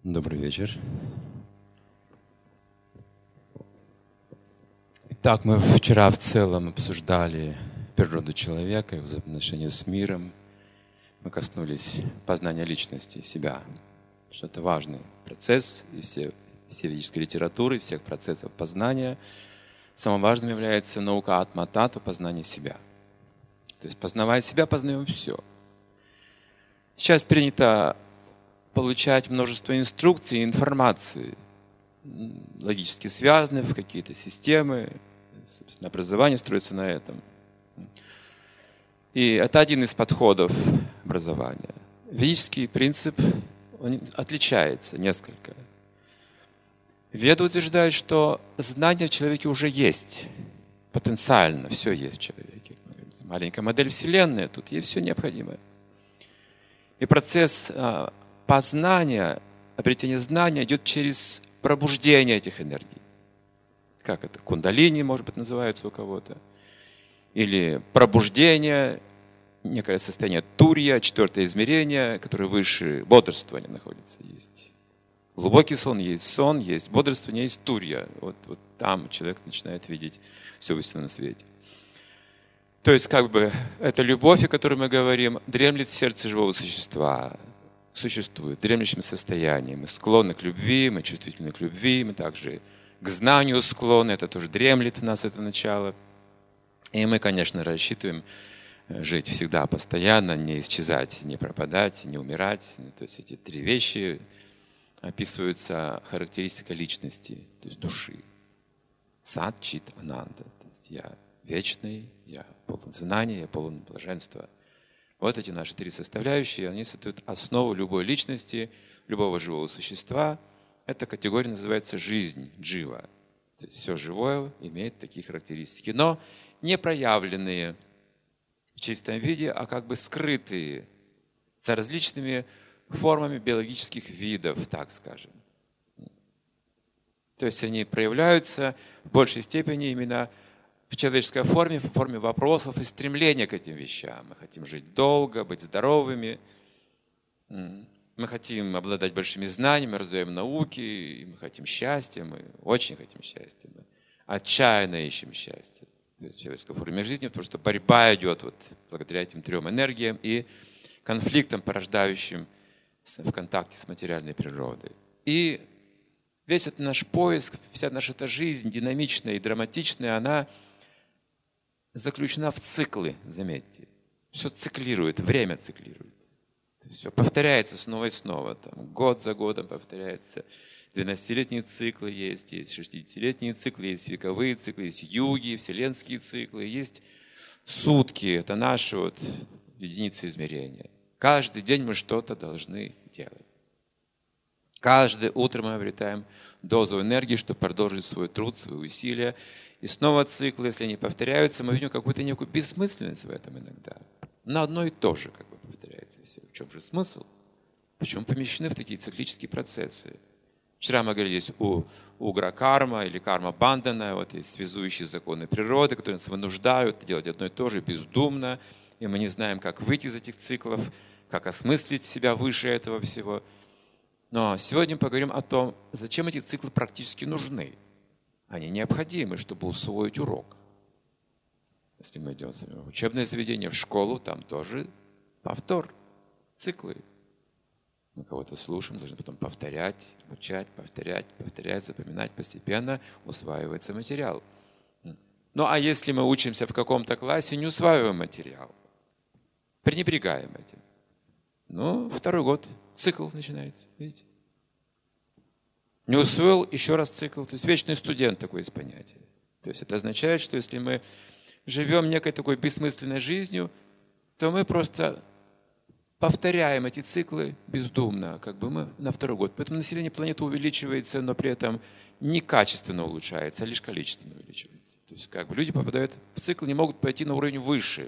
Добрый вечер. Итак, мы вчера в целом обсуждали природу человека, его взаимоотношения с миром. Мы коснулись познания личности, себя, что это важный процесс, и все ведической литературы, всех процессов познания. Самым важным является наука атма-татва, познание себя. То есть, познавая себя, познаем все. Сейчас принято получать множество инструкций и информации, логически связаны в какие-то системы. Собственно, образование строится на этом. И это один из подходов образования. Ведический принцип, он отличается несколько. Веды утверждают, что знание в человеке уже есть. Потенциально все есть в человеке. Маленькая модель Вселенной, тут есть все необходимое. И процесс познания, обретения знания идет через пробуждение этих энергий. Как это? Кундалини, может быть, называется у кого-то. Или пробуждение, некое состояние турья, четвертое измерение, которое выше бодрствования находится. Есть глубокий сон, есть бодрствование, есть турья. Вот там человек начинает видеть все в истинном свете. То есть, как бы, эта любовь, о которой мы говорим, дремлет в сердце живого существа. Существует в дремлющем состоянии. Мы склонны к любви, мы чувствительны к любви, мы также к знанию склонны, это тоже дремлет в нас, это начало. И мы, конечно, рассчитываем жить всегда, постоянно, не исчезать, не пропадать, не умирать. То есть эти три вещи описываются характеристикой личности, то есть души. Сат, чит, ананда. То есть я вечный, я полон знания, я полон блаженства. Вот эти наши три составляющие, они создают основу любой личности, любого живого существа. Эта категория называется жизнь, джива. То есть все живое имеет такие характеристики, но не проявленные в чистом виде, а как бы скрытые за различными формами биологических видов, так скажем. То есть они проявляются в большей степени именно в человеческой форме, в форме вопросов и стремления к этим вещам. Мы хотим жить долго, быть здоровыми. Мы хотим обладать большими знаниями, развиваем науки, мы хотим счастья, мы очень хотим счастья. Мы отчаянно ищем счастье. То есть в человеческой форме жизни, потому что борьба идет вот благодаря этим трем энергиям и конфликтам, порождающим в контакте с материальной природой. И весь этот наш поиск, вся наша эта жизнь, динамичная и драматичная, она заключена в циклы, заметьте. Все циклирует, время циклирует. Все повторяется снова и снова. Там, год за годом повторяется. 12-летние циклы есть 60-летние циклы, есть вековые циклы, есть юги, вселенские циклы, есть сутки. Это наши вот единицы измерения. Каждый день мы что-то должны делать. Каждое утро мы обретаем дозу энергии, чтобы продолжить свой труд, свои усилия. И снова циклы, если они повторяются, мы видим какую-то некую бессмысленность в этом иногда. На одно и то же как бы повторяется все. В чем же смысл? Почему помещены в такие циклические процессы? Вчера мы говорили, есть угра-карма или карма-бандана, вот есть связующие законы природы, которые нас вынуждают делать одно и то же бездумно, и мы не знаем, как выйти из этих циклов, как осмыслить себя выше этого всего. Но сегодня мы поговорим о том, зачем эти циклы практически нужны. Они необходимы, чтобы усвоить урок. Если мы идем в учебное заведение, в школу, там тоже повтор, циклы. Мы кого-то слушаем, должны потом повторять, обучать, повторять, запоминать. Постепенно усваивается материал. Ну а если мы учимся в каком-то классе, не усваиваем материал, пренебрегаем этим, ну, второй год цикл начинается, видите? Не усвоил, еще раз цикл. То есть вечный студент, такое есть понятие. То есть это означает, что если мы живем некой такой бессмысленной жизнью, то мы просто повторяем эти циклы бездумно, как бы мы на второй год. Поэтому население планеты увеличивается, но при этом не качественно улучшается, а лишь количественно увеличивается. То есть как бы люди попадают в цикл, не могут пойти на уровень выше.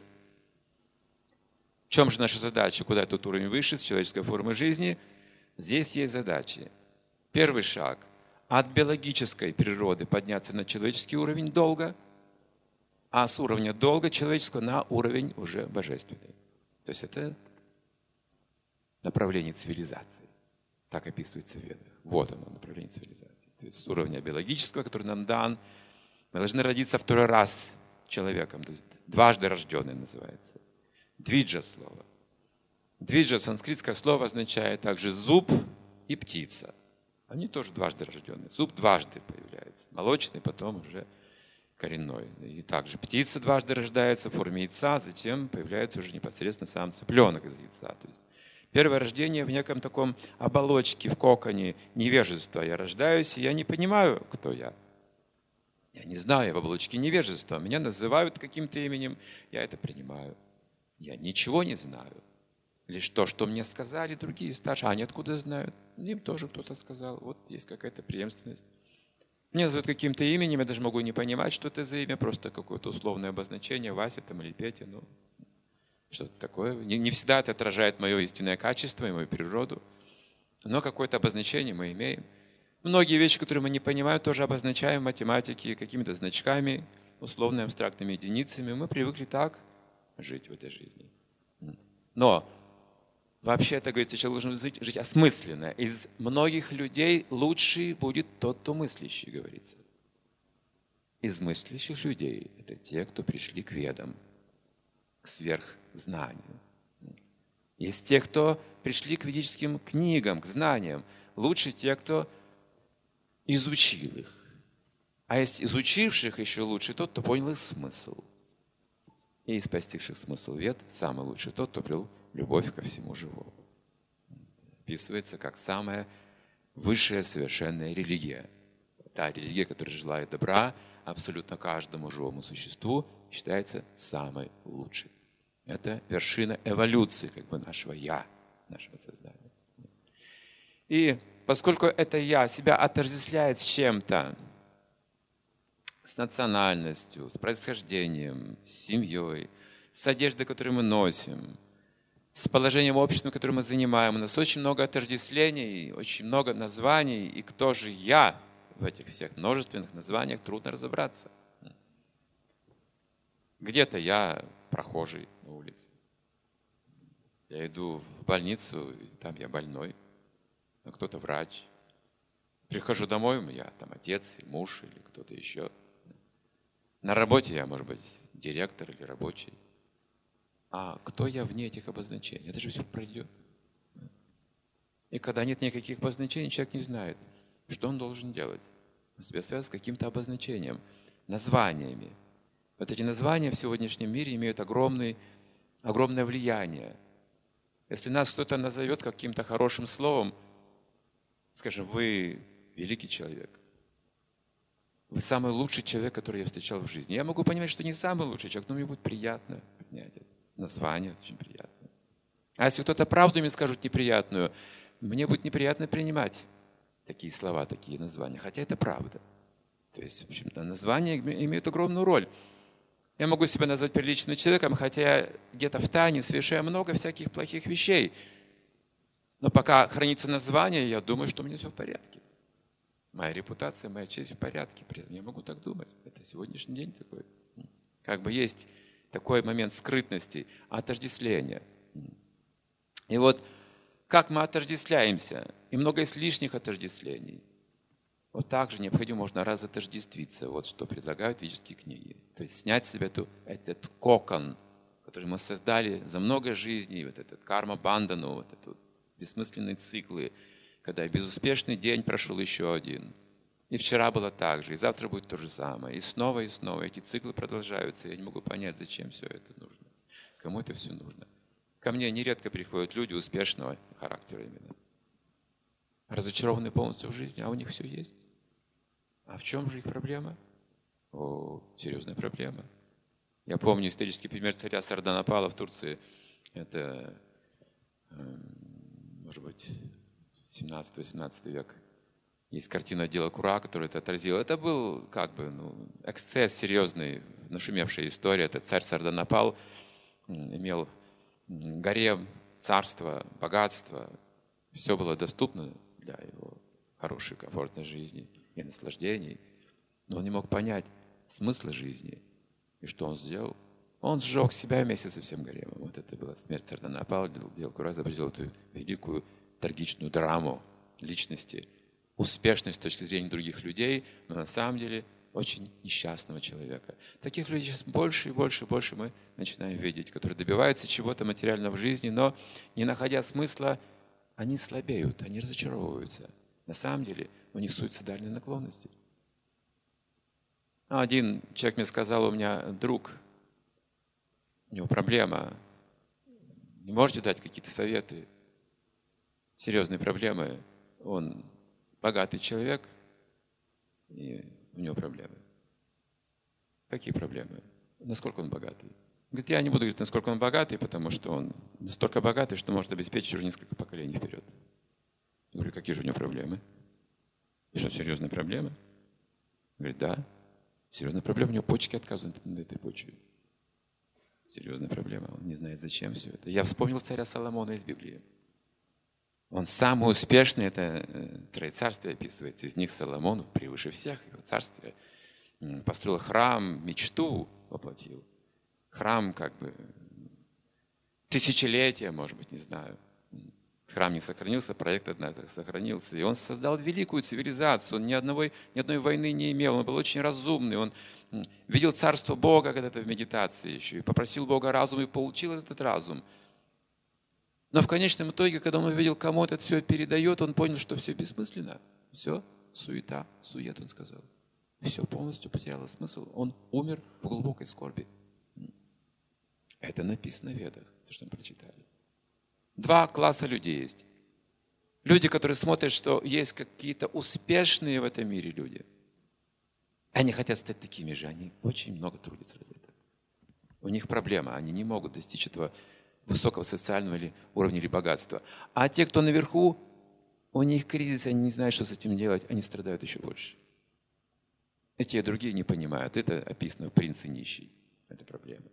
В чем же наша задача? Куда этот уровень выше с человеческой формы жизни? Здесь есть задачи. Первый шаг – от биологической природы подняться на человеческий уровень долга, а с уровня долга человеческого на уровень уже божественный. То есть это направление цивилизации. Так описывается в Ведах. Вот оно, направление цивилизации. То есть с уровня биологического, который нам дан, мы должны родиться второй раз человеком, то есть дважды рожденный называется. Двиджа слово. Двиджа, санскритское слово, означает также зуб и птица. Они тоже дважды рожденные. Зуб дважды появляется. Молочный, потом уже коренной. И также птица дважды рождается в форме яйца, затем появляется уже непосредственно сам цыпленок из яйца. То есть первое рождение в неком таком оболочке, в коконе невежества. Я рождаюсь, и я не понимаю, кто я. Я не знаю, я в оболочке невежества. Меня называют каким-то именем, я это принимаю. Я ничего не знаю. Лишь то, что мне сказали другие старшие. А они откуда знают? Им тоже кто-то сказал. Вот есть какая-то преемственность. Меня называют каким-то именем, я даже могу не понимать, что это за имя, просто какое-то условное обозначение, Вася там или Петя, ну, что-то такое. Не всегда это отражает мое истинное качество и мою природу, но какое-то обозначение мы имеем. Многие вещи, которые мы не понимаем, тоже обозначаем в математике какими-то значками, условными абстрактными единицами. Мы привыкли так жить в этой жизни. Но вообще, это говорится, человек должен жить осмысленно. Из многих людей лучший будет тот, кто мыслящий, говорится. Из мыслящих людей – это те, кто пришли к ведам, к сверхзнанию. Из тех, кто пришли к ведическим книгам, к знаниям, лучше те, кто изучил их. А из изучивших еще лучше тот, кто понял их смысл. И из постигших смысл вед самый лучший тот, кто обрел любовь ко всему живому. Описывается как самая высшая совершенная религия. Та религия, которая желает добра абсолютно каждому живому существу, считается самой лучшей. Это вершина эволюции как бы нашего «я», нашего сознания. И поскольку это «я» себя отождествляет с чем-то, с национальностью, с происхождением, с семьей, с одеждой, которую мы носим, с положением общества, которое мы занимаем. У нас очень много отождествлений, очень много названий. И кто же я в этих всех множественных названиях, трудно разобраться. Где-то я прохожий на улице. Я иду в больницу, и там я больной. А кто-то врач. Прихожу домой, я там отец, муж или кто-то еще. На работе я, может быть, директор или рабочий. А кто я вне этих обозначений? Это же все пройдет. И когда нет никаких обозначений, человек не знает, что он должен делать. Он себя связывает с каким-то обозначением, названиями. Вот эти названия в сегодняшнем мире имеют огромное влияние. Если нас кто-то назовет каким-то хорошим словом, скажем, вы великий человек, вы самый лучший человек, который я встречал в жизни. Я могу понимать, что не самый лучший человек, но мне будет приятно принять это. Название очень приятно. А если кто-то правду мне скажет неприятную, мне будет неприятно принимать такие слова, такие названия. Хотя это правда. То есть, в общем-то, названия имеют огромную роль. Я могу себя назвать приличным человеком, хотя я где-то в тайне совершаю много всяких плохих вещей. Но пока хранится название, я думаю, что у меня все в порядке. Моя репутация, моя честь в порядке. При этом я могу так думать. Это сегодняшний день такой. Как бы есть такой момент скрытности, отождествления. И вот как мы отождествляемся, и много есть лишних отождествлений. Вот так же необходимо можно разотождествиться, вот что предлагают ведические книги. То есть снять с себя этот кокон, который мы создали за много жизней, вот этот карма-бандану, вот этот бессмысленные циклы, когда безуспешный день прошел еще один. И вчера было так же, и завтра будет то же самое. И снова эти циклы продолжаются. Я не могу понять, зачем все это нужно. Кому это все нужно. Ко мне нередко приходят люди успешного характера именно. Разочарованные полностью в жизни, а у них все есть. А в чем же их проблема? О, серьезная проблема. Я помню исторический пример царя Сарданапала в Турции. Это, может быть, 17-18 век. Есть картина отдела Кура, которая это отразила. Это был эксцесс серьезный, нашумевшая история. Этот царь Сарданапал имел гарем, царство, богатство. Все было доступно для его хорошей, комфортной жизни и наслаждений. Но он не мог понять смысла жизни. И что он сделал? Он сжег себя вместе со всем гаремом. Вот это была смерть Сарданапала. Отдел Кура изобразил эту великую трагичную драму личности, успешность с точки зрения других людей, но на самом деле очень несчастного человека. Таких людей сейчас больше и больше и больше мы начинаем видеть, которые добиваются чего-то материального в жизни, но не находя смысла, они слабеют, они разочаровываются. На самом деле у них суицидальные наклонности. Один человек мне сказал, у меня друг, у него проблема, не можете дать какие-то советы? Серьезные проблемы. Он богатый человек, и у него проблемы. Какие проблемы? Насколько он богатый? Говорит, я не буду говорить, насколько он богатый, потому что он настолько богатый, что может обеспечить уже несколько поколений вперед. Я говорю, какие же у него проблемы? И что, серьезные проблемы? Говорит, да, серьезная проблема, у него почки отказывают на этой почве. Серьезная проблема, он не знает, зачем все это. Я вспомнил царя Соломона из Библии. Он самый успешный, это Троецарствие описывается, из них Соломон превыше всех, его царствие. Построил храм, мечту воплотил. Храм как бы тысячелетия, может быть, не знаю. Храм не сохранился, проект, однако, сохранился. И он создал великую цивилизацию. Он ни одной войны не имел. Он был очень разумный. Он видел царство Бога когда-то в медитации еще. И попросил Бога разум, и получил этот разум. Но в конечном итоге, когда он увидел, кому это все передает, он понял, что все бессмысленно. Все суета, сует, он сказал. Все полностью потеряло смысл. Он умер в глубокой скорби. Это написано в Ведах, то, что мы прочитали. Два класса людей есть. Люди, которые смотрят, что есть какие-то успешные в этом мире люди. Они хотят стать такими же. Они очень много трудятся для этого. У них проблема. Они не могут достичь этого высокого социального или уровня или богатства. А те, кто наверху, у них кризис, они не знают, что с этим делать. Они страдают еще больше. И те, и другие не понимают. Это описано в «Принц и нищий». Это проблема.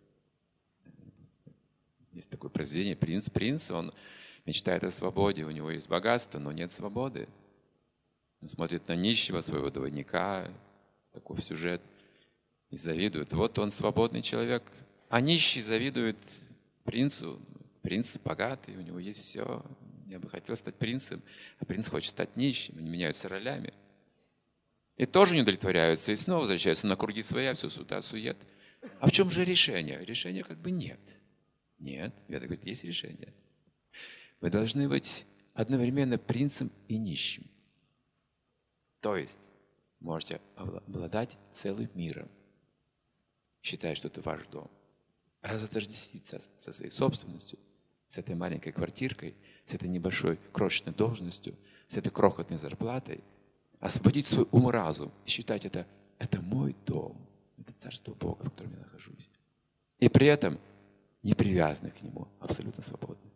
Есть такое произведение «Принц». Он мечтает о свободе, у него есть богатство, но нет свободы. Он смотрит на нищего своего двойника, такой сюжет, и завидует. Вот он свободный человек, а нищий завидует принцу. Принц богатый, у него есть все. Я бы хотел стать принцем, а принц хочет стать нищим. Они меняются ролями. И тоже не удовлетворяются, и снова возвращаются на круги своя, все суета, сует. А в чем же решение? Решения как бы нет. Нет, Веда говорит, есть решение. Вы должны быть одновременно принцем и нищим. То есть можете обладать целым миром, считая, что это ваш дом. Разотождествиться со своей собственностью, с этой маленькой квартиркой, с этой небольшой крошечной должностью, с этой крохотной зарплатой, освободить свой ум и разум и считать это мой дом, это царство Бога, в котором я нахожусь. И при этом не привязаны к нему, абсолютно свободны.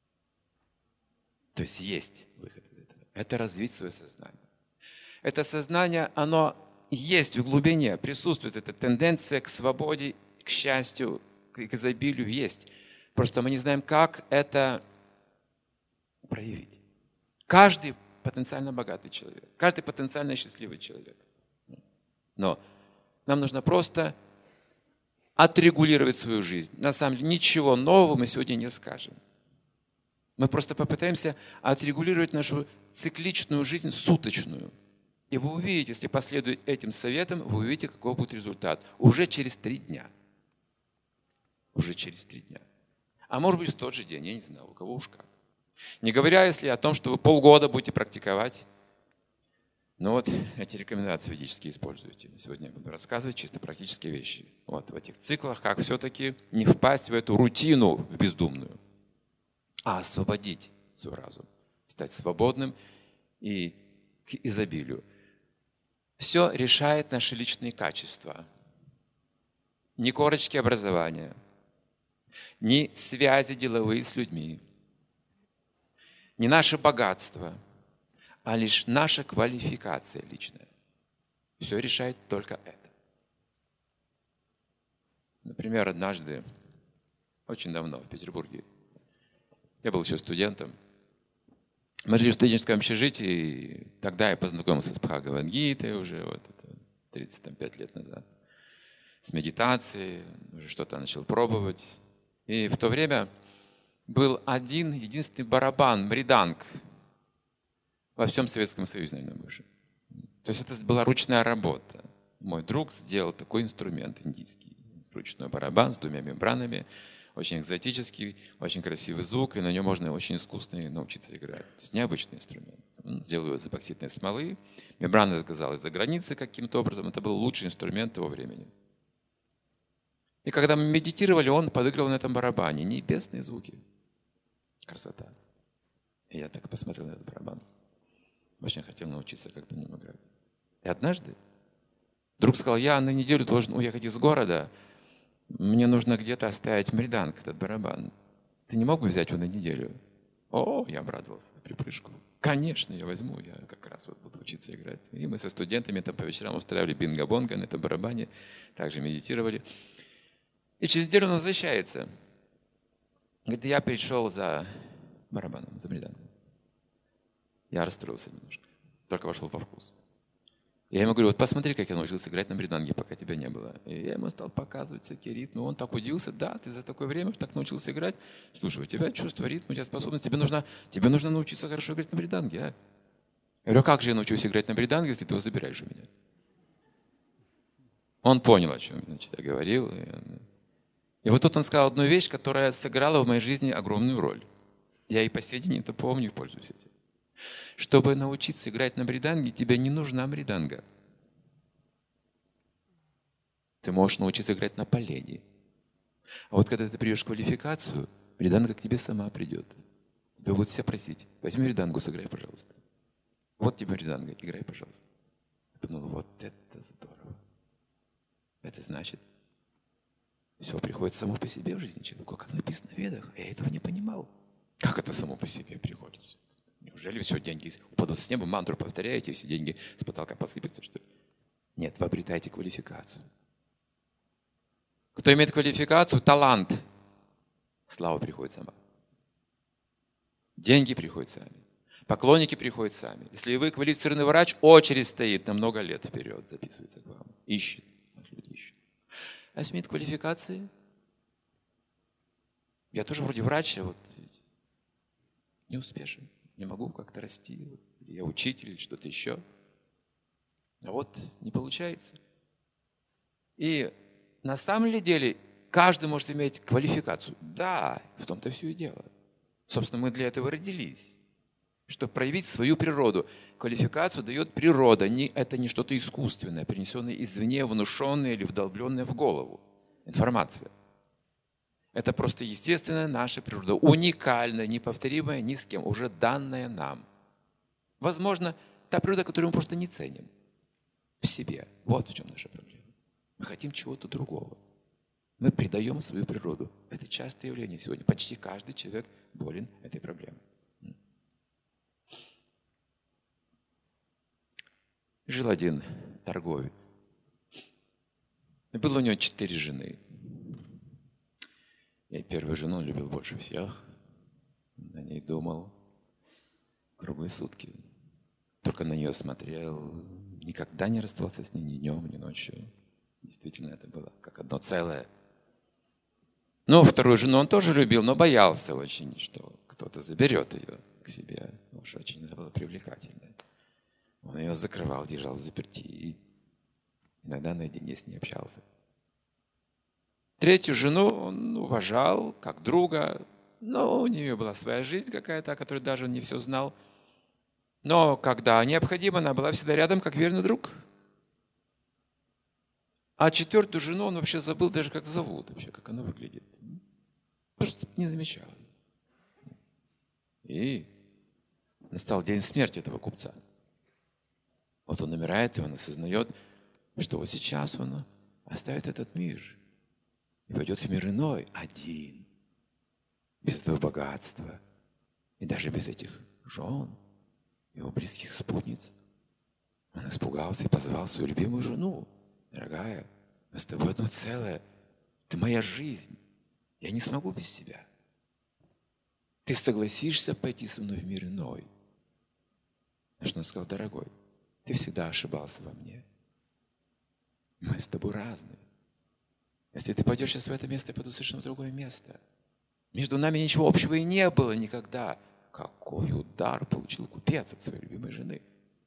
То есть есть выход из этого. Это развить свое сознание. Это сознание, оно есть в глубине, присутствует. Эта тенденция к свободе, к счастью, к изобилию есть. Просто мы не знаем, как это проявить. Каждый потенциально богатый человек, каждый потенциально счастливый человек. Но нам нужно просто отрегулировать свою жизнь. На самом деле ничего нового мы сегодня не скажем. Мы просто попытаемся отрегулировать нашу цикличную жизнь, суточную. И вы увидите, если последовать этим советам, вы увидите, какой будет результат. Уже через 3 дня. Уже через 3 дня. А может быть в тот же день, я не знаю, у кого уж как. Не говоря, если о том, что вы полгода будете практиковать. Но вот эти рекомендации ведические используйте. Сегодня я буду рассказывать чисто практические вещи. Вот в этих циклах, как все-таки не впасть в эту рутину в бездумную, а освободить свой разум, стать свободным и к изобилию. Все решает наши личные качества. Ни корочки образования, ни связи деловые с людьми, ни наше богатство, а лишь наша квалификация личная. Все решает только это. Например, однажды, очень давно, в Петербурге, я был еще студентом, мы жили в студенческом общежитии, и тогда я познакомился с Бхагавад-гитой уже, вот это 35 лет назад, с медитацией, уже что-то начал пробовать. И в то время был один единственный барабан, мриданг. во всем Советском Союзе, наверное, больше. То есть это была ручная работа. Мой друг сделал такой инструмент индийский. Ручной барабан с 2 мембранами. Очень экзотический, очень красивый звук, и на нем можно очень искусно научиться играть. То есть необычный инструмент. Он сделал его из эпоксидной смолы. Мембрана заказала из-за границы каким-то образом. Это был лучший инструмент того времени. И когда мы медитировали, он подыгрывал на этом барабане. Небесные звуки. Красота. И я так посмотрел на этот барабан. Очень хотел научиться как-то на нем играть. И однажды друг сказал, я на неделю должен уехать из города, мне нужно где-то оставить мриданг, этот барабан. Ты не мог бы взять его на неделю? О, я обрадовался в припрыжку. Конечно, я возьму, я как раз вот буду учиться играть. И мы со студентами там по вечерам устраивали бинго-бонго на этом барабане, также медитировали. И через неделю он возвращается. Говорит, я пришел за барабаном, за мридангом. Я расстроился немножко, только вошел во вкус. Я ему говорю, вот посмотри, как я научился играть на мриданге, пока тебя не было. И я ему стал показывать всякие ритмы. Он так удивился, да, ты за такое время так научился играть. Слушай, у тебя чувство ритма, у тебя способность, тебе нужно научиться хорошо играть на мриданге, а? Я говорю, как же я научусь играть на мриданге, если ты его забираешь у меня? Он понял, о чем я говорил. И вот тут он сказал одну вещь, которая сыграла в моей жизни огромную роль. Я и по сей день это помню и пользуюсь этим. Чтобы научиться играть на мриданге, тебе не нужна мриданга. Ты можешь научиться играть на полене. А вот когда ты придешь в квалификацию, мриданга к тебе сама придет. Тебя будут все просить, возьми мридангу, сыграй, пожалуйста. Вот тебе мриданга, играй, пожалуйста. Я подумал, вот это здорово. Это значит, все приходит само по себе в жизни человеку, как написано в Ведах. Я этого не понимал. Как это само по себе приходит? Неужели все деньги упадут с неба, мантру повторяете, все деньги с потолка посыпятся, что ли? Нет, вы обретаете квалификацию. Кто имеет квалификацию, талант, слава приходит сама. Деньги приходят сами. Поклонники приходят сами. Если вы квалифицированный врач, очередь стоит на много лет вперед, записывается к вам. Ищет. Люди ищут. А если имеет квалификации, я тоже вроде врач, а вот не успешен. Не могу как-то расти, я учитель или что-то еще. А вот не получается. И на самом деле каждый может иметь квалификацию. Да, в том-то все и дело. Собственно, мы для этого родились, чтобы проявить свою природу. Квалификацию дает природа. Это не что-то искусственное, принесенное извне, внушенное или вдолбленное в голову. Информация. Это просто естественная наша природа, уникальная, неповторимая ни с кем, уже данная нам. Возможно, та природа, которую мы просто не ценим в себе. Вот в чем наша проблема. Мы хотим чего-то другого. Мы предаем свою природу. Это частое явление сегодня. Почти каждый человек болен этой проблемой. Жил один торговец. Было у него 4 жены. И первую жену он любил больше всех. На ней думал круглые сутки. Только на нее смотрел. Никогда не расставался с ней ни днем, ни ночью. Действительно, это было как одно целое. Ну, вторую жену он тоже любил, но боялся очень, что кто-то заберет ее к себе. Уж очень это было привлекательно. Он ее закрывал, держал в заперти. И иногда наедине с ней общался. Третью жену он уважал как друга, но у нее была своя жизнь какая-то, о которой даже он не все знал. Но когда необходимо, она была всегда рядом, как верный друг. А 4-ю жену он вообще забыл даже, как зовут, вообще, как она выглядит. Просто не замечал. И настал день смерти этого купца. Вот он умирает, и он осознает, что вот сейчас он оставит этот мир. И пойдет в мир иной, один, без этого богатства, и даже без этих жен, его близких спутниц. Он испугался и позвал свою любимую жену. Дорогая, мы с тобой одно целое. Ты моя жизнь. Я не смогу без тебя. Ты согласишься пойти со мной в мир иной? На что он сказал, дорогой, ты всегда ошибался во мне. Мы с тобой разные. Если ты пойдешь сейчас в это место, я пойду совершенно в другое место. Между нами ничего общего и не было никогда. какой удар получил купец от своей любимой жены.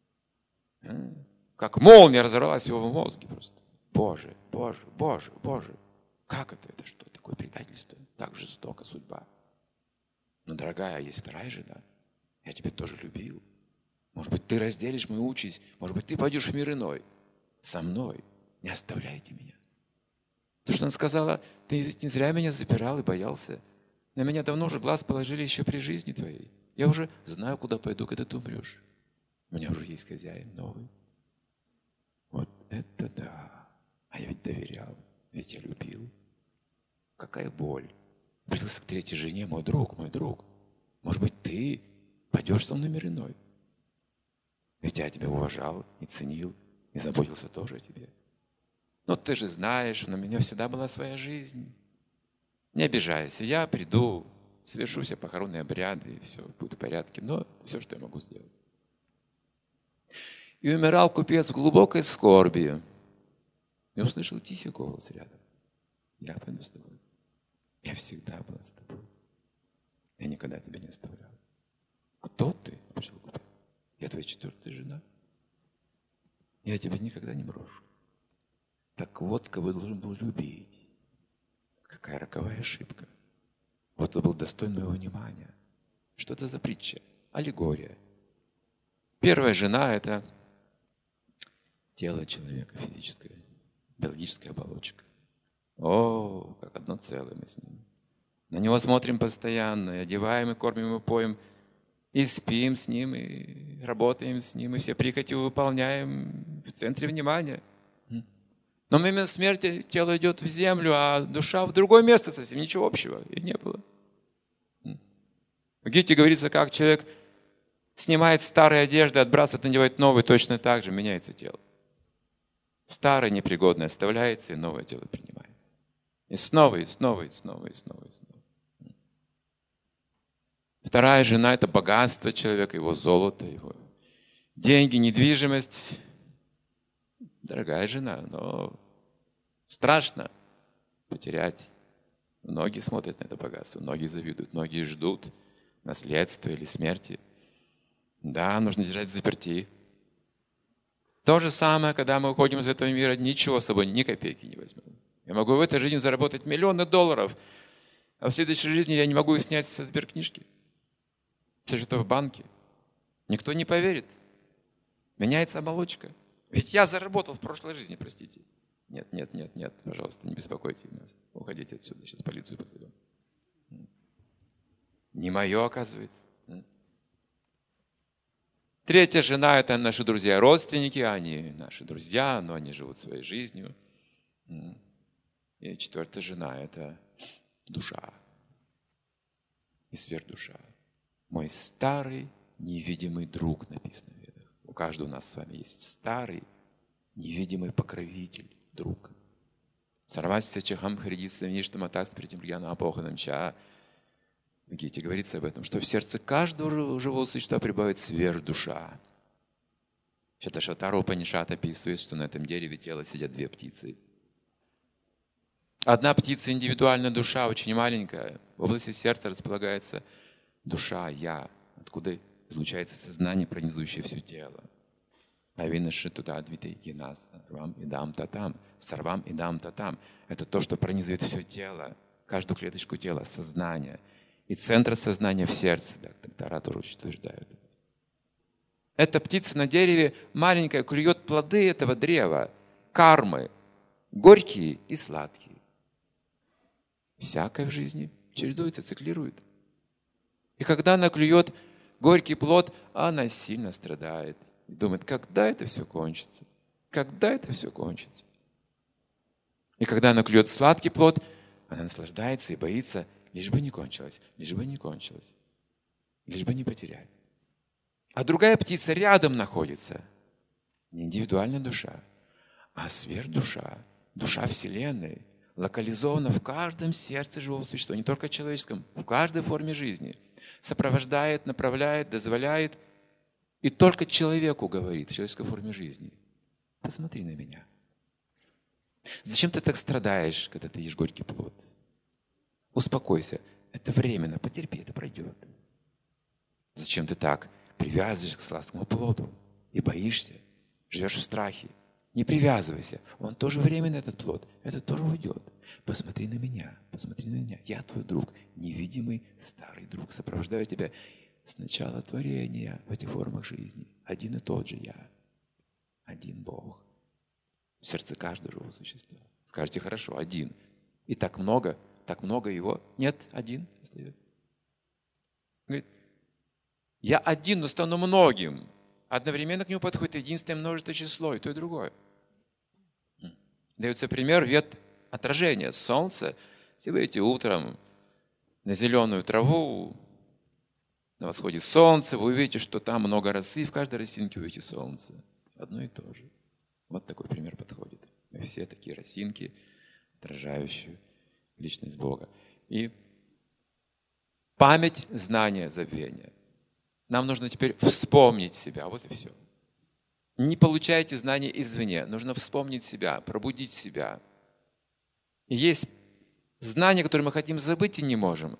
Как молния разорвалась его в мозге просто. Боже, Боже, Боже, Боже. Как это? Это что? Такое предательство? Так жестока судьба. Но, дорогая, есть вторая жена. Я тебя тоже любил. Может быть, ты разделишь мою участь. Может быть, ты пойдешь в мир иной. Со мной. Не оставляйте меня. Потому что она сказала, ты ведь не зря меня запирал и боялся. На меня давно уже глаз положили еще при жизни твоей. Я уже знаю, куда пойду, когда ты умрешь. У меня уже есть хозяин новый. Вот это да. А я ведь доверял, ведь я любил. Какая боль. Прилился к третьей жене, мой друг, мой друг. Может быть, ты пойдешь со мной в мир иной. Ведь я тебя уважал и ценил, и заботился тоже о тебе. Но ты же знаешь, на меня всегда была своя жизнь. Не обижайся, я приду, совершу все похоронные обряды, и все будет в порядке. Но все, что я могу сделать. И умирал купец в глубокой скорби. И услышал тихий голос рядом. Я пойду с тобой. Я всегда была с тобой. Я никогда тебя не оставлял. Кто ты? Спросил купец. Я твоя четвертая жена. Я тебя никогда не брошу. Так вот, кого должен был любить. Какая роковая ошибка. Вот кто был достоин моего внимания. Что это за притча? Аллегория. Первая жена – это тело человека физическое, биологическая оболочка. О, как одно целое мы с ним. На него смотрим постоянно, и одеваем, и кормим, и поем, и спим с ним, и работаем с ним, и все прихоти выполняем в центре внимания. Но в момент смерти тело идет в землю, а душа в другое место совсем, ничего общего и не было. В Гите говорится, как человек снимает старые одежды, отбрасывает, надевает новые, точно так же меняется тело. Старое непригодное оставляется, и новое тело принимается. И снова, и снова, и снова, и снова, и снова. Вторая жена – это богатство человека, его золото, его деньги, недвижимость. Дорогая жена, но страшно потерять. Многие смотрят на это богатство, многие завидуют, многие ждут наследства или смерти. Да, нужно держать заперти. То же самое, когда мы уходим из этого мира, ничего с собой, ни копейки не возьмем. Я могу в этой жизни заработать миллионы долларов, а в следующей жизни я не могу их снять со сберкнижки. Все же это в банке. Никто не поверит. Меняется оболочка. Ведь я заработал в прошлой жизни, простите. Нет, нет, нет, нет, пожалуйста, не беспокойте нас. Уходите отсюда, сейчас полицию позовем. Не мое, оказывается. Третья жена – это наши друзья, родственники, они наши друзья, но они живут своей жизнью. И четвертая жена – это душа и сверхдуша. Мой старый невидимый друг, написано в Ведах. У каждого у нас с вами есть старый невидимый покровитель, друг. Сарвасия чахам хридится ништам атак с притемльяна апоханам ча. В Гите говорится об этом, что в сердце каждого живого существа прибавит сверхдуша. Шаташватара Упанишат описывает, что на этом дереве тела сидят две птицы. Одна птица – индивидуальная душа, очень маленькая. В области сердца располагается душа, я, откуда излучается сознание, пронизывающее все тело. Авинаши туда адвиты янас, сарвам идам татам, сарвам идам татам. Это то, что пронизывает все тело, каждую клеточку тела, сознание. И центр сознания в сердце, так доктора тоже утверждают. Эта птица на дереве маленькая, клюет плоды этого древа, кармы, горькие и сладкие. Всякое в жизни чередуется, циклирует. И когда она клюет горький плод, она сильно страдает. И думает, когда это все кончится? Когда это все кончится? И когда она клюет сладкий плод, она наслаждается и боится, лишь бы не кончилось, лишь бы не кончилось, лишь бы не потерять. А другая птица рядом находится. Не индивидуальная душа, а сверхдуша, душа Вселенной, локализована в каждом сердце живого существа, не только человеческом, в каждой форме жизни. Сопровождает, направляет, дозволяет. И только человеку говорит в человеческой форме жизни. Посмотри на меня. Зачем ты так страдаешь, когда ты ешь горький плод? Успокойся. Это временно. Потерпи, это пройдет. Зачем ты так привязываешься к сладкому плоду и боишься, живешь в страхе? Не привязывайся. Он тоже временный, этот плод. Это тоже уйдет. Посмотри на меня. Посмотри на меня. Я твой друг. Невидимый старый друг. Сопровождаю тебя с начала творения в этих формах жизни. Один и тот же я. Один Бог. В сердце каждого живого существа. Скажите, хорошо, один. И так много его. Нет, один остается. Говорит, я один, но стану многим. Одновременно к нему подходит единственное множество число, и то, и другое. Дается пример вид отражения солнца. Если вы выйдете утром на зеленую траву, на восходе солнца, вы увидите, что там много росы, и в каждой росинке увидите солнце. Одно и то же. Вот такой пример подходит. Мы все такие росинки, отражающие личность Бога. И память, знание, забвение. Нам нужно теперь вспомнить себя. Вот и все. Не получайте знания извне. Нужно вспомнить себя, пробудить себя. И есть знания, которые мы хотим забыть и не можем.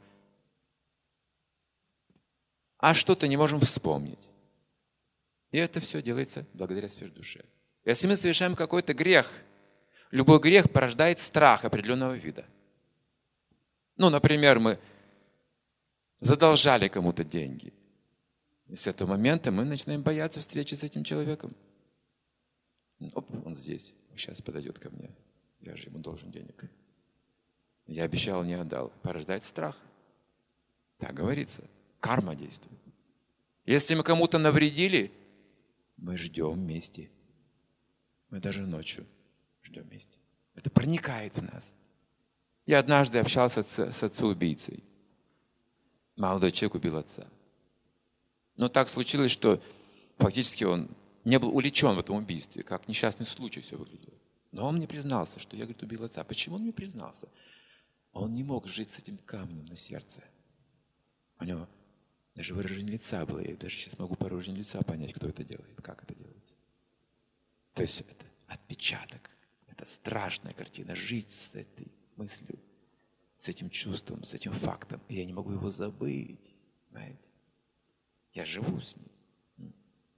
А что-то не можем вспомнить. И это все делается благодаря сверхдуше. Если мы совершаем какой-то грех, любой грех порождает страх определенного вида. Ну, например, мы задолжали кому-то деньги. И с этого момента мы начинаем бояться встречи с этим человеком. Оп, он здесь, сейчас подойдет ко мне. Я же ему должен денег. Я обещал, не отдал. Порождает страх. Так говорится. Карма действует. Если мы кому-то навредили, мы ждем мести. Мы даже ночью ждем мести. Это проникает в нас. Я однажды общался с отцом-убийцей. Молодой человек убил отца. Но так случилось, что фактически он не был увлечен в этом убийстве, как несчастный случай все выглядело. Но он мне признался, что я, говорит, убил отца. Почему он мне признался? Он не мог жить с этим камнем на сердце. У него даже выражение лица было. Я даже сейчас могу по выражению лица понять, кто это делает, как это делается. То есть это отпечаток. Это страшная картина. Жить с этой мыслью, с этим чувством, с этим фактом. И я не могу его забыть. Понимаете? Я живу с ним.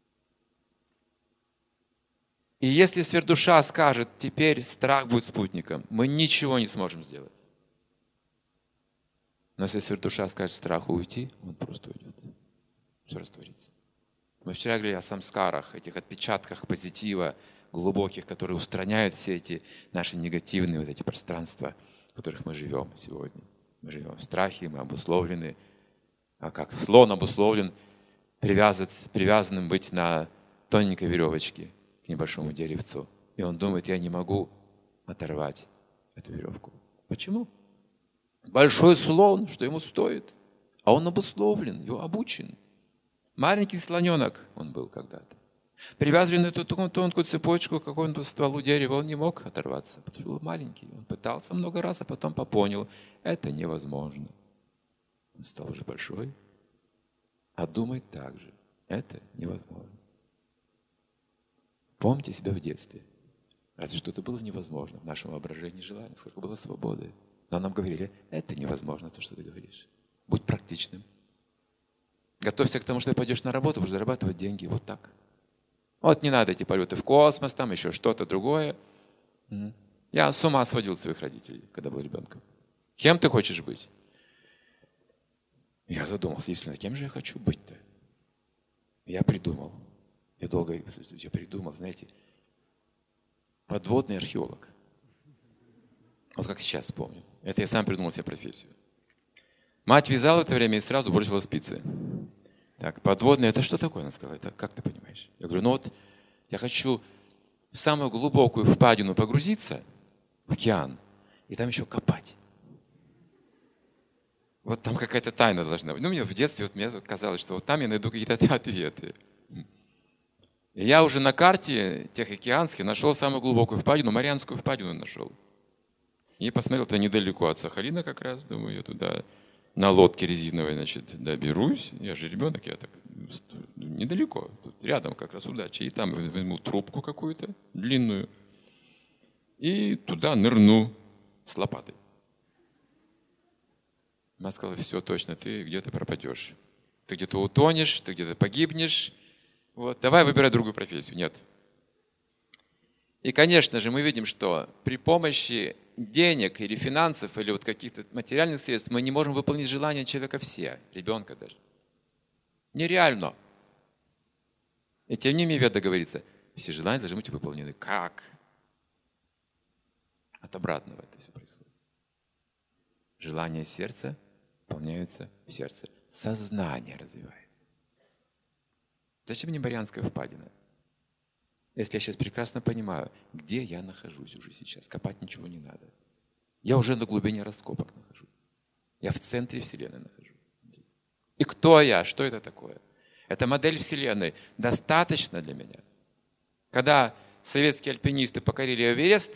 И если сверхдуша скажет, теперь страх будет спутником, мы ничего не сможем сделать. Но если сверхдуша скажет страху уйти, он просто уйдет. Все растворится. Мы вчера говорили о самскарах, этих отпечатках позитива, глубоких, которые устраняют все эти наши негативные вот эти пространства, в которых мы живем сегодня. Мы живем в страхе, мы обусловлены, а как слон обусловлен, привязанным быть на тоненькой веревочке к небольшому деревцу. И он думает, я не могу оторвать эту веревку. Почему? Большой слон, что ему стоит? А он обусловлен, его обучен. Маленький слоненок он был когда-то. Привязанный на эту тонкую цепочку к какому-то стволу дерева, он не мог оторваться, потому что был маленький. Он пытался много раз, а потом понял, это невозможно. Он стал уже большой, а думать так же. Это невозможно. Помните себя в детстве. Разве что это было невозможно в нашем воображении, желании, сколько было свободы. Но нам говорили, это невозможно, то, что ты говоришь. Будь практичным. Готовься к тому, что ты пойдешь на работу, будешь зарабатывать деньги. Вот так. Вот не надо эти полеты в космос, там еще что-то другое. Я с ума сводил своих родителей, когда был ребенком. Кем ты хочешь быть? Я задумался, действительно, кем же я хочу быть-то? Я придумал. Я придумал, знаете, подводный археолог. Вот как сейчас вспомню. Это я сам придумал себе профессию. Мать вязала в это время и сразу бросила спицы. Так, подводный, это что такое? Она сказала, это как ты понимаешь? Я говорю, ну вот я хочу в самую глубокую впадину погрузиться, в океан, и там еще копать. Вот там какая-то тайна должна быть. Ну, мне в детстве мне казалось, что вот там я найду какие-то ответы. И я уже на карте Тихоокеанской нашел самую глубокую впадину, Марианскую впадину нашел. И посмотрел, это недалеко от Сахалина как раз, думаю, я туда на лодке резиновой, значит, доберусь. Я же ребенок, я так недалеко, тут рядом как раз удача. И там возьму трубку какую-то длинную и туда нырну с лопатой. Она сказала, все, точно, ты где-то пропадешь. Ты где-то утонешь, ты где-то погибнешь. Вот, давай выбирай другую профессию. Нет. И, конечно же, мы видим, что при помощи денег или финансов, или вот каких-то материальных средств мы не можем выполнить желания человека все, ребенка даже. Нереально. И тем не менее Веда говорится, все желания должны быть выполнены. Как? От обратного это все происходит. Желания сердца выполняются в сердце. Сознание развивается. Зачем мне Марианская впадина? Если я сейчас прекрасно понимаю, где я нахожусь уже сейчас, копать ничего не надо. Я уже на глубине раскопок нахожусь. Я в центре Вселенной нахожусь. И кто я? Что это такое? Это модель Вселенной. Достаточно для меня. Когда советские альпинисты покорили Эверест,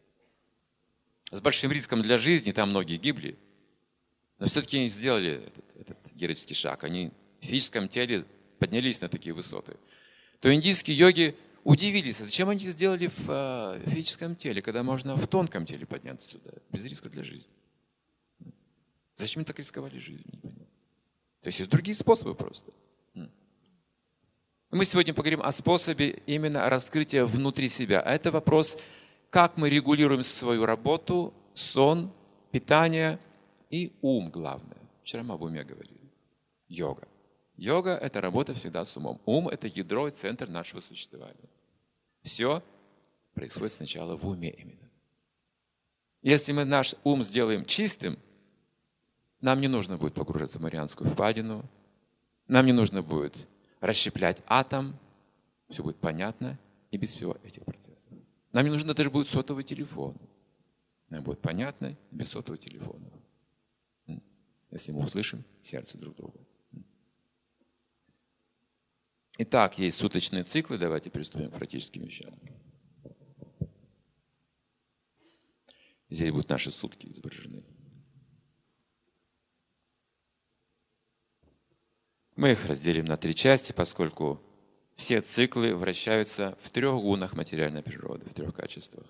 с большим риском для жизни, там многие гибли, но все-таки они сделали этот героический шаг. Они в физическом теле поднялись на такие высоты. То индийские йоги удивились, зачем они это сделали в физическом теле, когда можно в тонком теле подняться туда, без риска для жизни. Зачем они так рисковали жизнью, непонятно. То есть есть другие способы просто. Мы сегодня поговорим о способе именно раскрытия внутри себя. А это вопрос, как мы регулируем свою работу, сон, питание и ум, главное. Вчера мы об уме говорили. Йога. Йога – это работа всегда с умом. Ум – это ядро и центр нашего существования. Все происходит сначала в уме именно. Если мы наш ум сделаем чистым, нам не нужно будет погружаться в Марианскую впадину, нам не нужно будет расщеплять атом, все будет понятно и без всего этих процессов. Нам не нужно даже будет сотовый телефон. Нам будет понятно и без сотового телефона. Если мы услышим сердце друг друга. Итак, есть суточные циклы. Давайте приступим к практическим вещам. Здесь будут наши сутки изображены. Мы их разделим на 3 части, поскольку все циклы вращаются в 3 гунах материальной природы, в 3 качествах.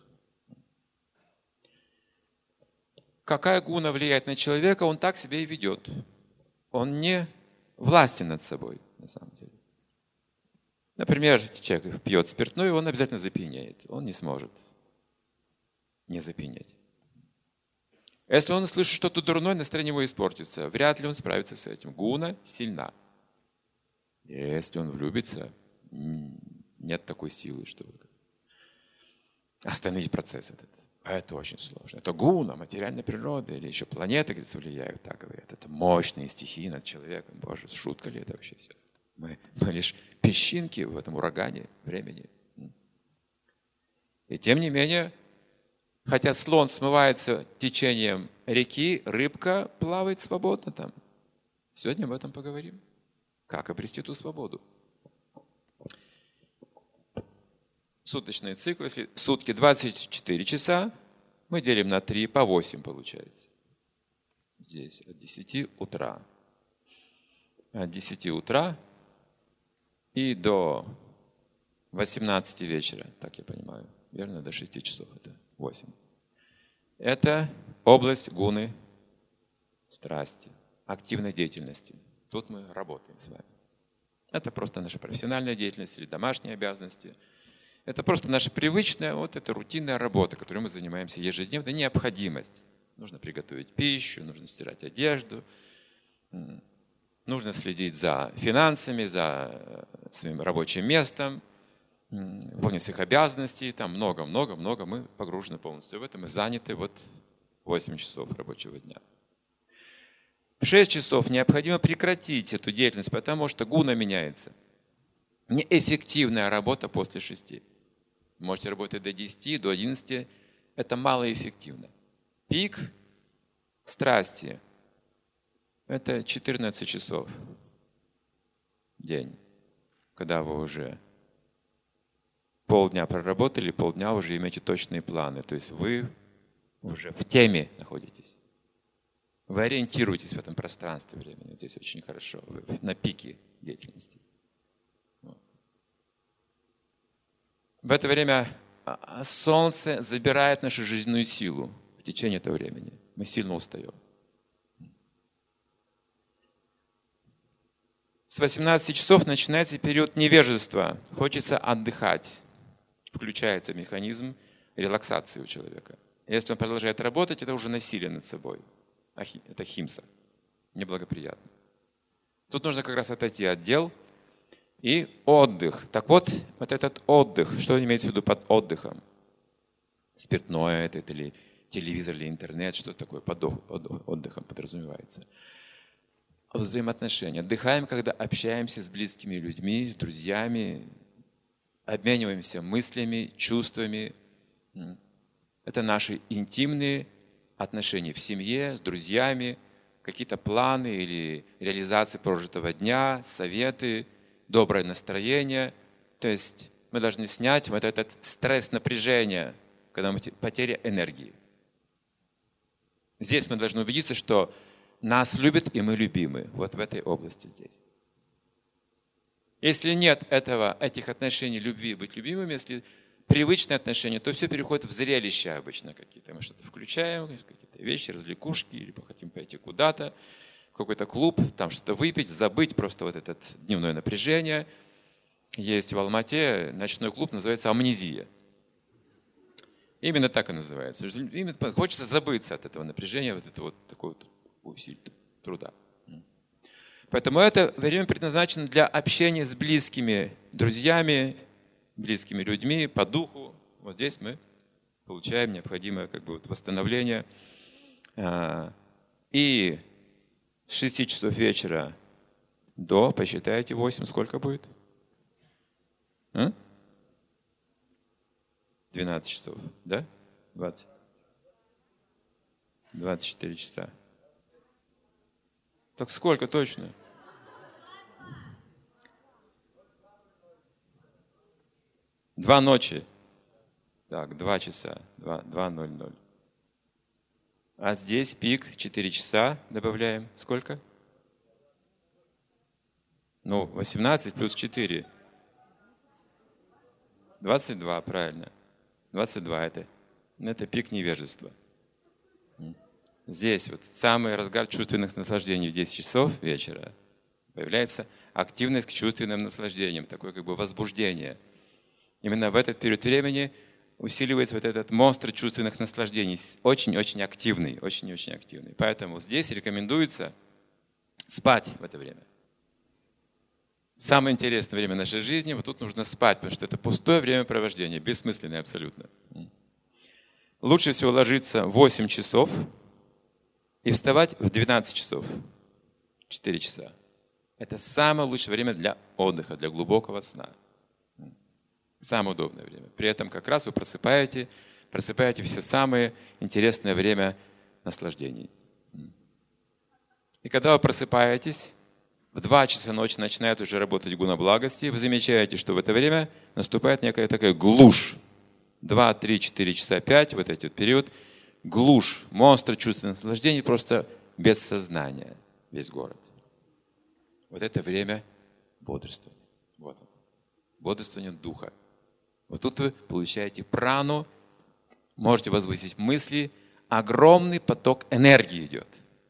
Какая гуна влияет на человека, он так себя и ведет. Он не властен над собой, на самом деле. Например, человек пьет спиртное, он обязательно запьянеет. Он не сможет не запьянеть. Если он слышит что-то дурное, настроение его испортится. Вряд ли он справится с этим. Гуна сильна. Если он влюбится, нет такой силы, чтобы остановить процесс этот. А это очень сложно. Это гуна, материальная природа или еще планеты, говорится, влияют, так говорят. Это мощные стихии над человеком. Боже, шутка ли это вообще все? Мы лишь песчинки в этом урагане времени. И тем не менее, хотя слон смывается течением реки, рыбка плавает свободно там. Сегодня об этом поговорим. Как обрести ту свободу? Суточные циклы, если сутки 24 часа, мы делим на 3, по 8 получается. Здесь от 10 утра. От 10 утра и до 18 вечера, так я понимаю, верно, до 6 часов, это 8. Это область гуны страсти, активной деятельности. Тут мы работаем с вами. Это просто наша профессиональная деятельность или домашние обязанности. Это просто наша привычная, вот эта рутинная работа, которой мы занимаемся ежедневно, необходимость. Нужно приготовить пищу, нужно стирать одежду, нужно следить за финансами, за своим рабочим местом, выполнять своих обязанностей, там много-много-много. Мы погружены полностью в это, мы заняты вот 8 часов рабочего дня. В 6 часов необходимо прекратить эту деятельность, потому что гуна меняется. Неэффективная работа после 6. Можете работать до 10, до 11. Это малоэффективно. Пик страсти – это 14 часов в день, когда вы уже полдня проработали, полдня уже имеете точные планы. То есть вы уже в теме находитесь. Вы ориентируетесь в этом пространстве времени. Здесь очень хорошо. Вы на пике деятельности. В это время солнце забирает нашу жизненную силу в течение этого времени. Мы сильно устаем. С 18 часов начинается период невежества. Хочется отдыхать. Включается механизм релаксации у человека. Если он продолжает работать, это уже насилие над собой. Это химса. Неблагоприятно. Тут нужно как раз отойти от дел и отдых. Так вот, вот этот отдых, что имеется в виду под отдыхом? Спиртное это или телевизор, или интернет, что такое под отдыхом подразумевается? Взаимоотношения. Отдыхаем, когда общаемся с близкими людьми, с друзьями, обмениваемся мыслями, чувствами. Это наши интимные отношения в семье, с друзьями, какие-то планы или реализации прожитого дня, советы, доброе настроение. То есть мы должны снять вот этот стресс, напряжение, когда мы потеря энергии. Здесь мы должны убедиться, что нас любят и мы любимы. Вот в этой области здесь. Если нет этих отношений любви, быть любимыми, если привычные отношения, то все переходит в зрелища обычно какие-то. Мы что-то включаем, какие-то вещи, развлекушки, либо хотим пойти куда-то, в какой-то клуб, там что-то выпить, забыть просто вот это дневное напряжение. Есть в Алмате ночной клуб, называется «Амнезия». Именно так и называется. Именно хочется забыться от этого напряжения, вот этого вот такого вот усилия, труда. Поэтому это время предназначено для общения с близкими друзьями, близкими людьми по духу. Вот здесь мы получаем необходимое восстановление. И с 6 часов вечера до, посчитайте, 8, сколько будет? 12 часов, да? 20? 24 часа. Так сколько точно? Два ночи. Так, 2 часа. 2:00. А здесь пик 4 часа добавляем. Сколько? 18 плюс 4. 22, правильно. 22 это пик невежества. Здесь вот самый разгар чувственных наслаждений в 10 часов вечера появляется активность к чувственным наслаждениям, такое возбуждение. Именно в этот период времени усиливается вот этот монстр чувственных наслаждений, очень-очень активный, очень-очень активный. Поэтому здесь рекомендуется спать в это время. Самое интересное время нашей жизни, вот тут нужно спать, потому что это пустое времяпровождение, бессмысленное абсолютно. Лучше всего ложиться в 8 часов и вставать в 12 часов, 4 часа. Это самое лучшее время для отдыха, для глубокого сна. Самое удобное время. При этом как раз вы просыпаете все самое интересное время наслаждений. И когда вы просыпаетесь, в 2 часа ночи начинает уже работать гуна благости, вы замечаете, что в это время наступает некая такая глушь. 2, 3, 4 часа, 5, вот этот период, глушь, монстр чувственных наслаждений, просто без сознания весь город. Вот это время бодрствования. Вот он. Бодрствование духа. Вот тут вы получаете прану, можете возвысить мысли, огромный поток энергии идет.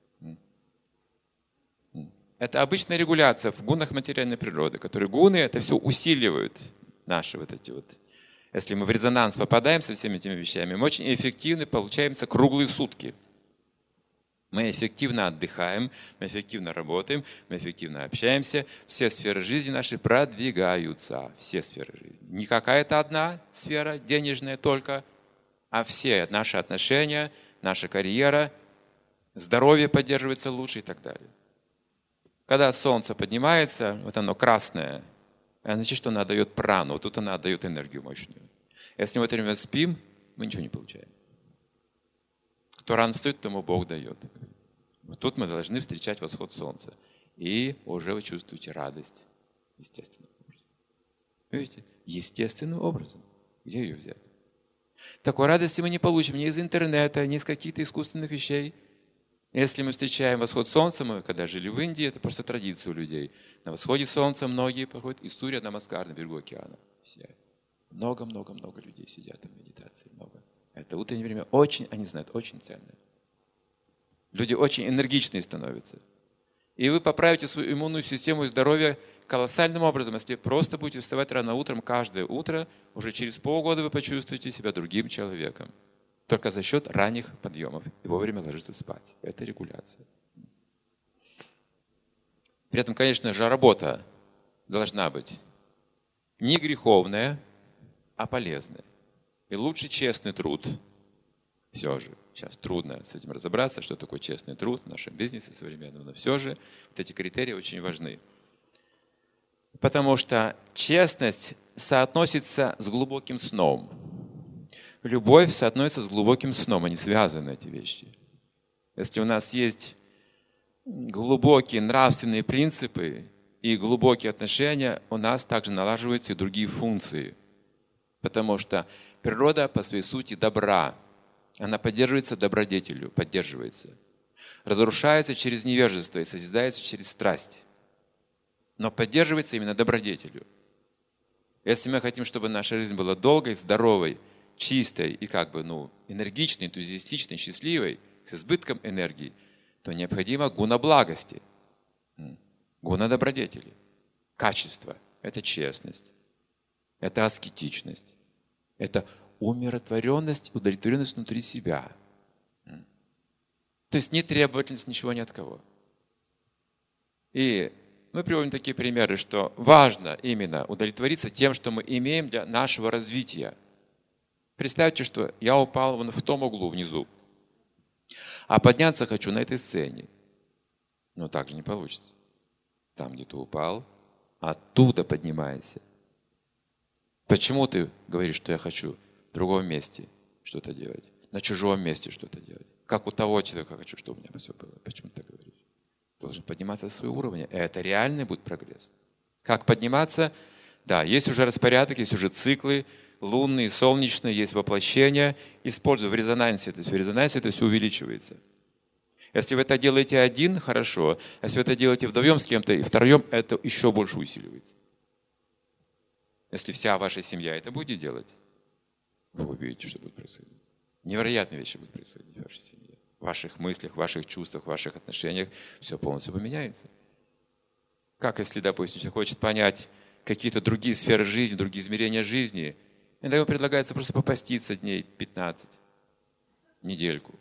Это обычная регуляция в гунах материальной природы, которые гуны это все усиливают, наши вот эти вот. Если мы в резонанс попадаем со всеми этими вещами, мы очень эффективны, получаемся круглые сутки. Мы эффективно отдыхаем, мы эффективно работаем, мы эффективно общаемся. Все сферы жизни наши продвигаются. Все сферы жизни. Не какая-то одна сфера, денежная только, а все наши отношения, наша карьера, здоровье поддерживается лучше и так далее. Когда солнце поднимается, вот оно красное, значит, что оно дает прану, вот тут оно дает энергию мощную. Если мы в это время спим, мы ничего не получаем. Кто рано встает, тому Бог дает. Вот тут мы должны встречать восход солнца. И уже вы чувствуете радость естественным образом. Видите? Естественным образом. Где ее взять? Такой радости мы не получим ни из интернета, ни из каких-то искусственных вещей. Если мы встречаем восход солнца, мы когда жили в Индии, это просто традиция у людей. На восходе солнца многие проходят из Сурья Намаскар на берегу океана. Все. Много-много-много людей сидят в медитации. Много. Это утреннее время очень, они знают, очень ценное. Люди очень энергичные становятся. И вы поправите свою иммунную систему и здоровье колоссальным образом. Если просто будете вставать рано утром, каждое утро, уже через полгода вы почувствуете себя другим человеком. Только за счет ранних подъемов и вовремя ложиться спать. Это регуляция. При этом, конечно же, работа должна быть не греховная, а полезная. И лучше честный труд. Все же, сейчас трудно с этим разобраться, что такое честный труд в нашем бизнесе современном, но все же вот эти критерии очень важны. Потому что честность соотносится с глубоким сном. Любовь соотносится с глубоким сном, они связаны, эти вещи. Если у нас есть глубокие нравственные принципы и глубокие отношения, у нас также налаживаются и другие функции. Потому что природа по своей сути добра. Она поддерживается добродетелью, поддерживается. Разрушается через невежество и созидается через страсть. Но поддерживается именно добродетелью. Если мы хотим, чтобы наша жизнь была долгой, здоровой, чистой и энергичной, энтузиастичной, счастливой, с избытком энергии, то необходимо гуна благости, гуна добродетели. Качество – это честность, это аскетичность, это умиротворенность, удовлетворенность внутри себя. То есть не требовательность ничего ни от кого. И мы приводим такие примеры, что важно именно удовлетвориться тем, что мы имеем для нашего развития. Представьте, что я упал вон в том углу внизу, а подняться хочу на этой сцене. Но так же не получится. Там, где ты упал, оттуда поднимайся. Почему ты говоришь, что я хочу в другом месте что-то делать, на чужом месте что-то делать? Как у того человека хочу, чтобы у меня все было. Почему ты так говоришь? Ты должен подниматься со своего уровня. Это реальный будет прогресс. Как подниматься? Да, есть уже распорядок, есть уже циклы, лунные, солнечные, есть воплощения. Используй в резонансе это все. В резонансе это все увеличивается. Если вы это делаете один, хорошо. Если вы это делаете вдвоем с кем-то и втроем, это еще больше усиливается. Если вся ваша семья это будет делать, вы увидите, что будет происходить. Невероятные вещи будут происходить в вашей семье. В ваших мыслях, в ваших чувствах, в ваших отношениях. Все полностью поменяется. Как если, допустим, человек хочет понять какие-то другие сферы жизни, другие измерения жизни, иногда ему предлагается просто попаститься дней 15, недельку.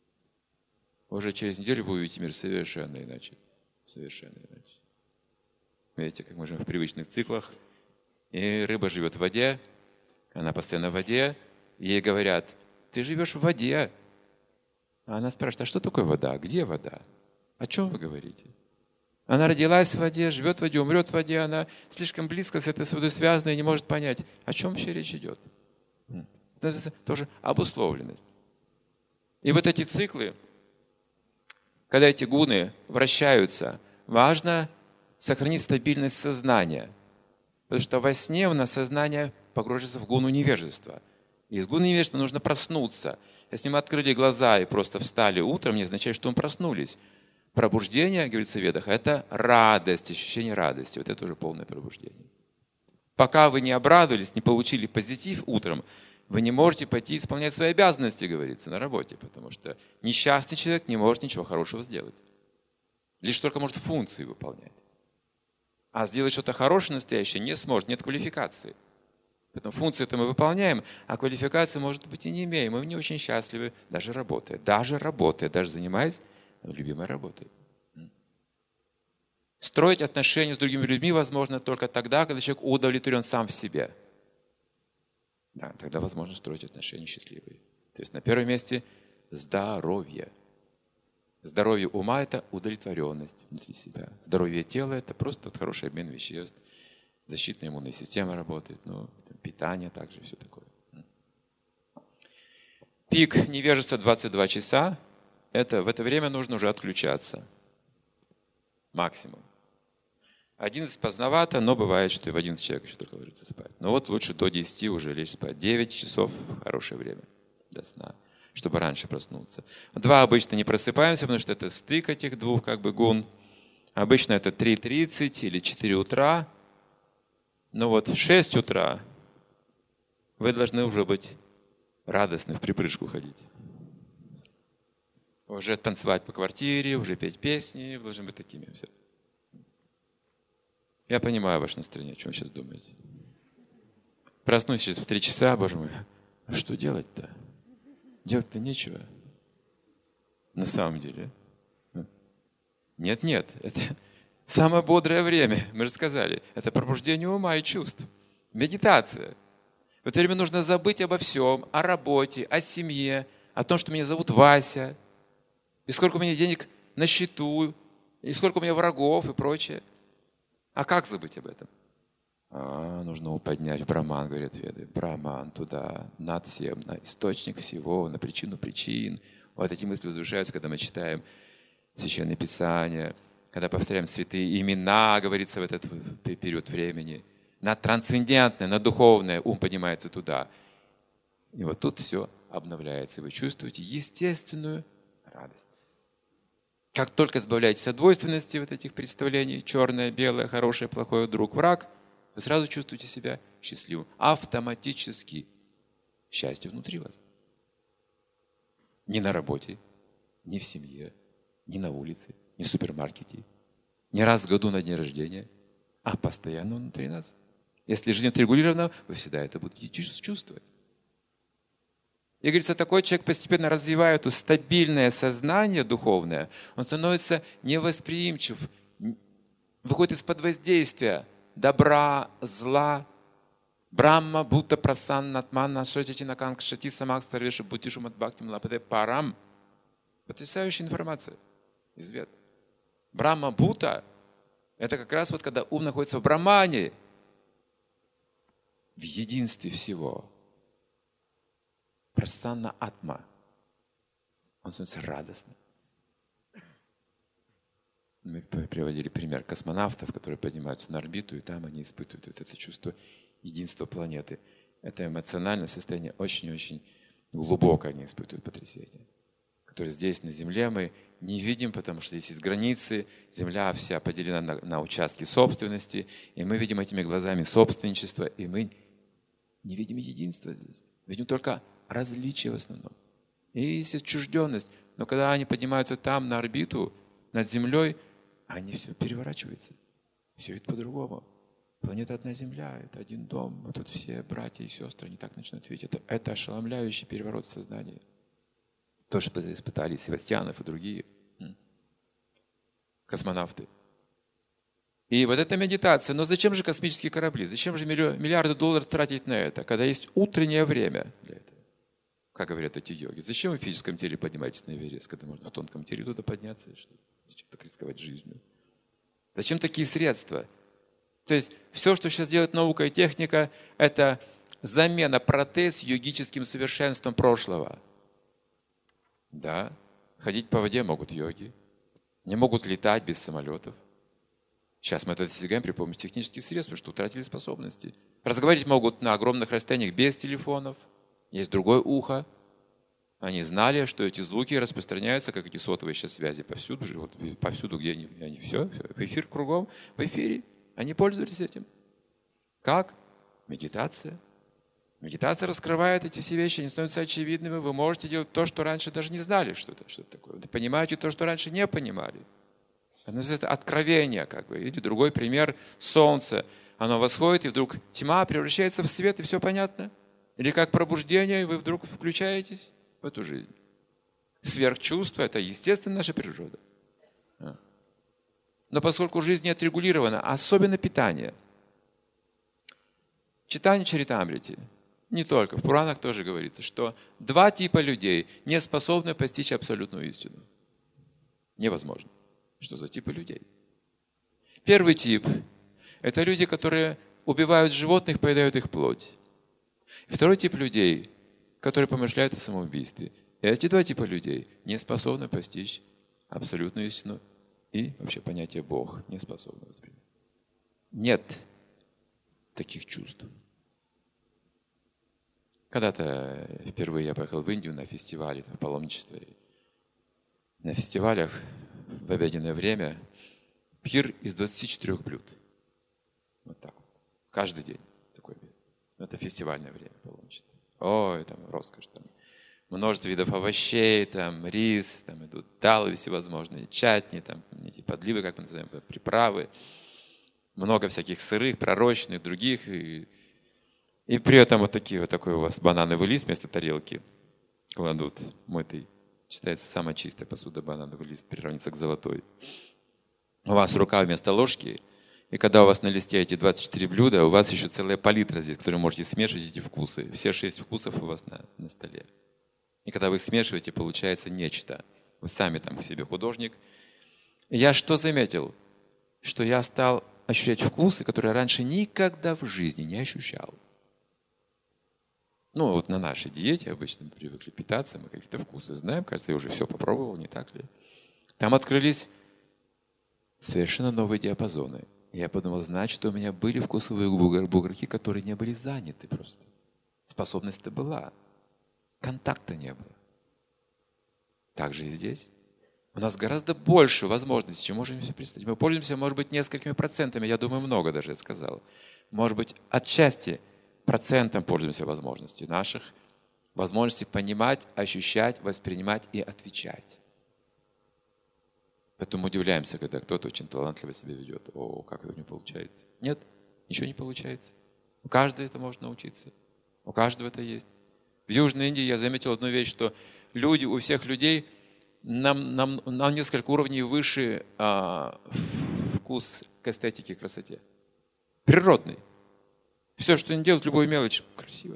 Уже через неделю вы увидите мир совершенно иначе. Совершенно иначе. Видите, как мы живем в привычных циклах. И рыба живет в воде, она постоянно в воде, и ей говорят, ты живешь в воде. А она спрашивает, а что такое вода? Где вода? О чем вы говорите? Она родилась в воде, живет в воде, умрет в воде, она слишком близко с этой водой связана и не может понять, о чем вообще речь идет. Это тоже обусловленность. И вот эти циклы, когда эти гуны вращаются, важно сохранить стабильность сознания. Потому что во сне у нас сознание погружается в гуну невежества. И из гуны невежества нужно проснуться. Если мы открыли глаза и просто встали утром, не означает, что мы проснулись. Пробуждение, говорится в Ведах, это радость, ощущение радости. Вот это уже полное пробуждение. Пока вы не обрадовались, не получили позитив утром, вы не можете пойти исполнять свои обязанности, говорится, на работе. Потому что несчастный человек не может ничего хорошего сделать. Лишь только может функции выполнять. А сделать что-то хорошее, настоящее не сможет, нет квалификации. Поэтому функции-то мы выполняем, а квалификации, может быть, и не имеем. Мы не очень счастливы, даже работая, даже занимаясь любимой работой. Строить отношения с другими людьми возможно только тогда, когда человек удовлетворен сам в себе. Да, тогда возможно строить отношения счастливые. То есть на первом месте здоровье. Здоровье ума – это удовлетворенность внутри себя. Здоровье тела – это просто хороший обмен веществ. Защитная иммунная система работает, питание также, все такое. Пик невежества 22 часа. В это время нужно уже отключаться. Максимум. 11 поздновато, но бывает, что и в 11 человек еще только ложится спать. Но вот лучше до 10 уже лечь спать. 9 часов – хорошее время до сна, чтобы раньше проснуться. 2 обычно не просыпаемся, потому что это стык этих двух гун. Обычно это 3:30 или 4 утра. Но вот в 6 утра вы должны уже быть радостны, в припрыжку ходить. Уже танцевать по квартире, уже петь песни, вы должны быть такими. Все. Я понимаю ваше настроение, о чем вы сейчас думаете. Проснусь сейчас в 3 часа, Боже мой, а что делать-то? Делать-то нечего. На самом деле. Нет, это самое бодрое время, мы же сказали. Это пробуждение ума и чувств. Медитация. В это время нужно забыть обо всем, о работе, о семье, о том, что меня зовут Вася, и сколько у меня денег на счету, и сколько у меня врагов и прочее. А как забыть об этом? Нужно его поднять в Браман, говорят веды. Браман туда, над всем, на источник всего, на причину причин. Вот эти мысли возвышаются, когда мы читаем Священное Писание, когда повторяем святые имена, говорится в этот период времени. На трансцендентное, на духовное ум поднимается туда. И вот тут все обновляется. И вы чувствуете естественную радость. Как только избавляетесь от двойственности вот этих представлений, черное, белое, хорошее, плохое, друг, враг, вы сразу чувствуете себя счастливым. Автоматически. Счастье внутри вас. Не на работе, не в семье, не на улице, не в супермаркете, не раз в году на дне рождения, а постоянно внутри нас. Если жизнь отрегулирована, вы всегда это будете чувствовать. И говорится, такой человек постепенно развивает стабильное сознание духовное, он становится невосприимчив, выходит из-под воздействия добра, зла. Брахма, Будда, Прасанна, Атмана, Шатити, Наканг, Шати, Самак, Старвеша, Бутишу, Матбхакти, Млападе, Парам. Потрясающая информация из Вед. Брахма, Будда – это как раз вот когда ум находится в Брамане, в единстве всего. Прасанна Атма. Он становится радостным. Мы приводили пример космонавтов, которые поднимаются на орбиту, и там они испытывают вот это чувство единства планеты. Это эмоциональное состояние очень-очень глубокое они испытывают потрясение, которое здесь на Земле мы не видим, потому что здесь есть границы, Земля вся поделена на участки собственности, и мы видим этими глазами собственничество, и мы не видим единства здесь. Видим только различия в основном. И есть отчужденность. Но когда они поднимаются там, на орбиту, над Землей, они все переворачиваются. Все это по-другому. Планета одна Земля, это один дом. Мы тут все братья и сестры, они так начнут видеть. Это ошеломляющий переворот в сознании. То, что испытали Севастьянов и другие космонавты. И вот эта медитация. Но зачем же космические корабли? Зачем же миллиарды долларов тратить на это, когда есть утреннее время для этого? Как говорят эти йоги. Зачем вы в физическом теле поднимаетесь на Эверест, когда можно в тонком теле туда подняться? Зачем так рисковать жизнью? Зачем такие средства? То есть все, что сейчас делает наука и техника, это замена протез йогическим совершенством прошлого. Да, ходить по воде могут йоги, не могут летать без самолетов. Сейчас мы это достигаем при помощи технических средств, потому что утратили способности. Разговаривать могут на огромных расстояниях без телефонов. Есть другое ухо. Они знали, что эти звуки распространяются, как эти сотовые сейчас связи повсюду, вот повсюду, где они все, в эфир кругом, в эфире. Они пользовались этим. Как? Медитация. Медитация раскрывает эти все вещи, они становятся очевидными. Вы можете делать то, что раньше даже не знали, что это такое. Вы понимаете то, что раньше не понимали. Это откровение, как бы. Видите, другой пример – солнце. Оно восходит, и вдруг тьма превращается в свет, и все понятно. Или как пробуждение, и вы вдруг включаетесь в эту жизнь. Сверхчувство – это естественно наша природа. Но поскольку жизнь не отрегулирована, особенно питание. Читание Чаритамрити, не только, в Пуранах тоже говорится, что 2 типа людей не способны постичь абсолютную истину. Невозможно. Что за типы людей? Первый тип – это люди, которые убивают животных, поедают их плоть. И второй тип людей, которые помышляют о самоубийстве. И эти 2 типа людей не способны постичь абсолютную истину и вообще понятие Бог не способны воспринять. Нет таких чувств. Когда-то впервые я поехал в Индию на фестивале, в паломничестве. На фестивалях в обеденное время пир из 24 блюд. Вот так. Каждый день такой обед. Это фестивальное время паломничества. Ой, там роскошь. Там множество видов овощей, там рис, там идут далы всевозможные, чатни, там эти подливы, как мы называем, приправы, много всяких сырых, пророщенных, других. И при этом такой у вас банановый лист вместо тарелки кладут мытый. Считается самая чистая посуда банановый лист, приравнится к золотой. У вас рука вместо ложки, и когда у вас на листе эти 24 блюда, у вас еще целая палитра здесь, которую можете смешивать эти вкусы. Все 6 вкусов у вас на столе. И когда вы их смешиваете, получается нечто. Вы сами там в себе художник. И я что заметил? Что я стал ощущать вкусы, которые я раньше никогда в жизни не ощущал. Ну, вот на нашей диете обычно мы привыкли питаться, мы какие-то вкусы знаем, кажется, я уже все попробовал, не так ли? Там открылись совершенно новые диапазоны. Я подумал, значит, у меня были вкусовые бугорки, которые не были заняты просто. Способность-то была, контакта не было. Так же и здесь. У нас гораздо больше возможностей, чем можем себе представить. Мы пользуемся, может быть, несколькими процентами, я думаю, много даже я сказал. Может быть, отчасти процентом пользуемся возможностей наших, возможностей понимать, ощущать, воспринимать и отвечать. Поэтому удивляемся, когда кто-то очень талантливо себя ведет. О, как это у него получается? Нет, ничего не получается. У каждого это может научиться. У каждого это есть. В Южной Индии я заметил одну вещь, что люди, у всех людей на несколько уровней выше вкус к эстетике, к красоте. Природный. Все, что они делают, любую мелочь, красиво.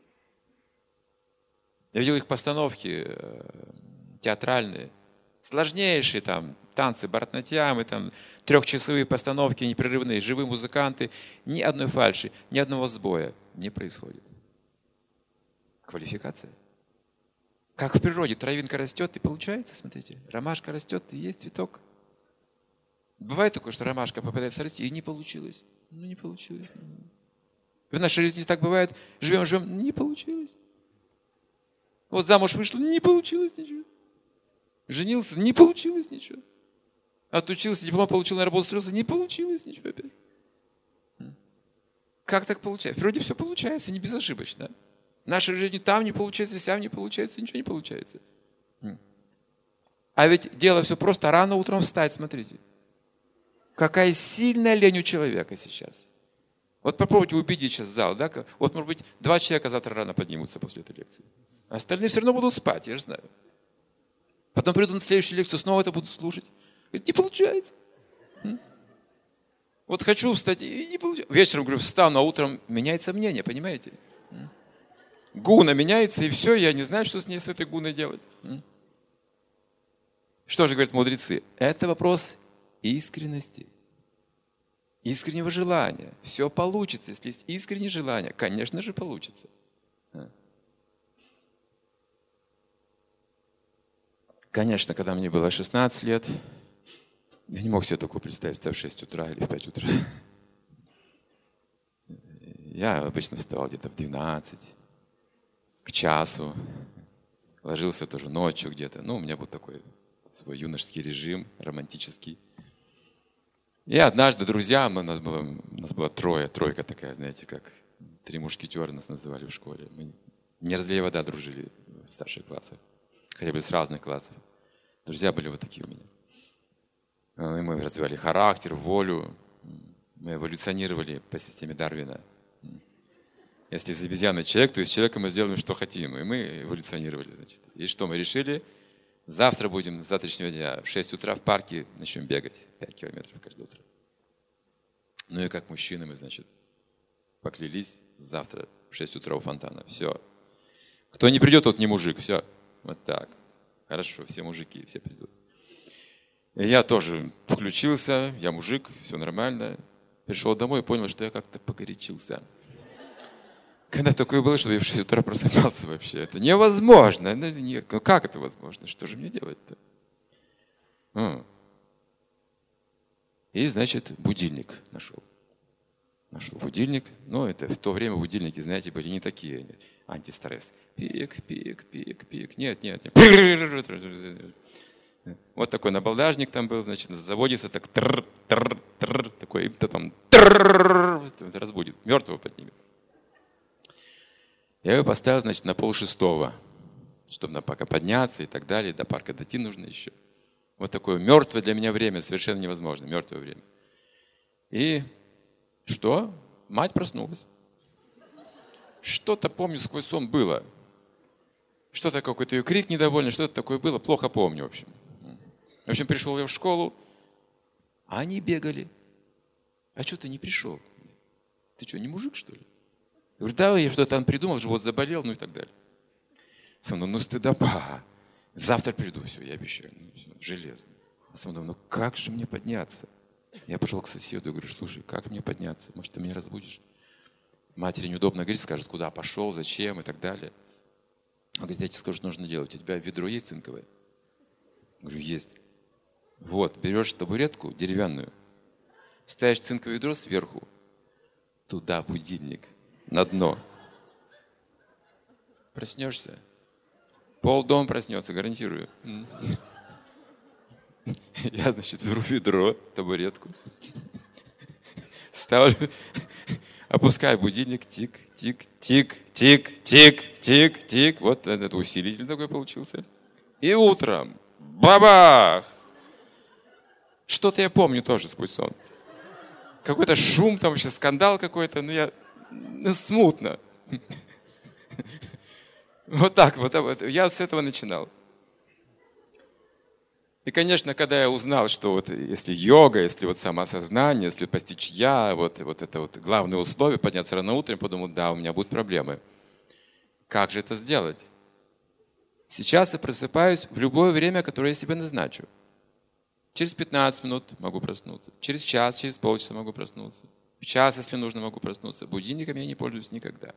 Я видел их постановки театральные, сложнейшие там танцы, бхаратаньямы, там трехчасовые постановки непрерывные, живые музыканты, ни одной фальши, ни одного сбоя не происходит. Квалификация. Как в природе, травинка растет и получается, смотрите, ромашка растет и есть цветок. Бывает такое, что ромашка попытается расти и не получилось. Ну не получилось. В нашей жизни так бывает. Живем, не получилось. Вот замуж вышла, не получилось ничего. Женился, не получилось ничего. Отучился, диплом получил, на работу устроился, не получилось ничего опять. Как так получается? В природе все получается, не безошибочно. В нашей жизни там не получается, сям не получается, ничего не получается. А ведь дело все просто. Рано утром встать, смотрите. Какая сильная лень у человека сейчас. Вот попробуйте убедить сейчас зал, да? Вот, может быть, 2 человека завтра рано поднимутся после этой лекции. А остальные все равно будут спать, я же знаю. Потом придут на следующую лекцию, снова это будут слушать. Говорит, не получается. Вот хочу встать, и не получается. Вечером, говорю, встану, а утром меняется мнение, понимаете? Гуна меняется, и все, я не знаю, что с этой гуной делать. Что же говорят мудрецы? Это вопрос искренности. Искреннего желания. Все получится. Если есть искреннее желание, конечно же, получится. Конечно, когда мне было 16 лет, я не мог себе такое представить, встать в 6 утра или в 5 утра. Я обычно вставал где-то в 12, к часу. Ложился тоже ночью где-то. Ну, у меня был такой свой юношеский режим, романтический. И однажды друзья, у нас было тройка такая, знаете, как 3 мушкетера нас называли в школе. Мы не разлей вода дружили в старших классах, хотя бы с разных классов. Друзья были вот такие у меня. И мы развивали характер, волю, мы эволюционировали по системе Дарвина. Если из обезьяны человек, то из человека мы сделаем, что хотим. И мы эволюционировали, значит. И что мы решили? Завтра будем, с завтрашнего дня, в 6 утра в парке начнем бегать. 5 километров каждое утро. Ну и как мужчины мы, значит, поклялись завтра в 6 утра у фонтана. Все. Кто не придет, тот не мужик. Все. Вот так. Хорошо, все мужики, все придут. И я тоже включился, я мужик, все нормально. Пришел домой и понял, что я как-то погорячился. Когда такое было, что я в 6 утра просыпался вообще. Это невозможно. Ну, как это возможно? Что же мне делать-то? И, значит, будильник нашел. Нашел будильник. Ну, это в то время будильники, знаете, были не такие. Антистресс. Пик, пик, пик, пик. Нет. Вот такой набалдажник там был, значит, заводится так такой, и потом разбудит. Мертвого поднимет. Я его поставил, значит, на 5:30. чтобы на пока подняться и так далее. До парка дойти нужно еще. Вот такое мертвое для меня время, совершенно невозможно, мертвое время. И что? Мать проснулась. Что-то, помню, сквозь сон было. Что-то какой-то ее крик недовольный, что-то такое было, плохо помню, в общем. В общем, пришел я в школу, а они бегали. А что ты не пришел? Ты что, не мужик, что ли? Я говорю, да, я что-то там придумал, живот заболел, ну и так далее. Со мной, ну стыдоба. Завтра приду, все, я обещаю. Ну, все, железно. А со мной, ну как же мне подняться? Я пошел к соседу и говорю, слушай, как мне подняться? Может, ты меня разбудишь? Матери неудобно говорить, скажет, куда пошел, зачем и так далее. Он говорит, я тебе скажу, что нужно делать. У тебя ведро есть цинковое? Я говорю, есть. Вот, берешь табуретку деревянную, ставишь цинковое ведро сверху, туда будильник, на дно. Проснешься. Полдом проснется, гарантирую. Я, значит, беру ведро, табуретку, ставлю, опускаю будильник, тик, тик, тик, тик, тик, тик, тик. Вот этот усилитель такой получился. И утром, бабах! Что-то я помню тоже сквозь сон. Какой-то шум, там вообще скандал какой-то, но я смутно. Вот так вот. Я с этого начинал. И, конечно, когда я узнал, что вот если йога, если вот самоосознание, если постичь я, вот это вот главное условие, подняться рано утром, подумал, да, у меня будут проблемы. Как же это сделать? Сейчас я просыпаюсь в любое время, которое я себе назначу. Через 15 минут могу проснуться. Через час, через полчаса могу проснуться. В час, если нужно, могу проснуться. Будильником я не пользуюсь никогда.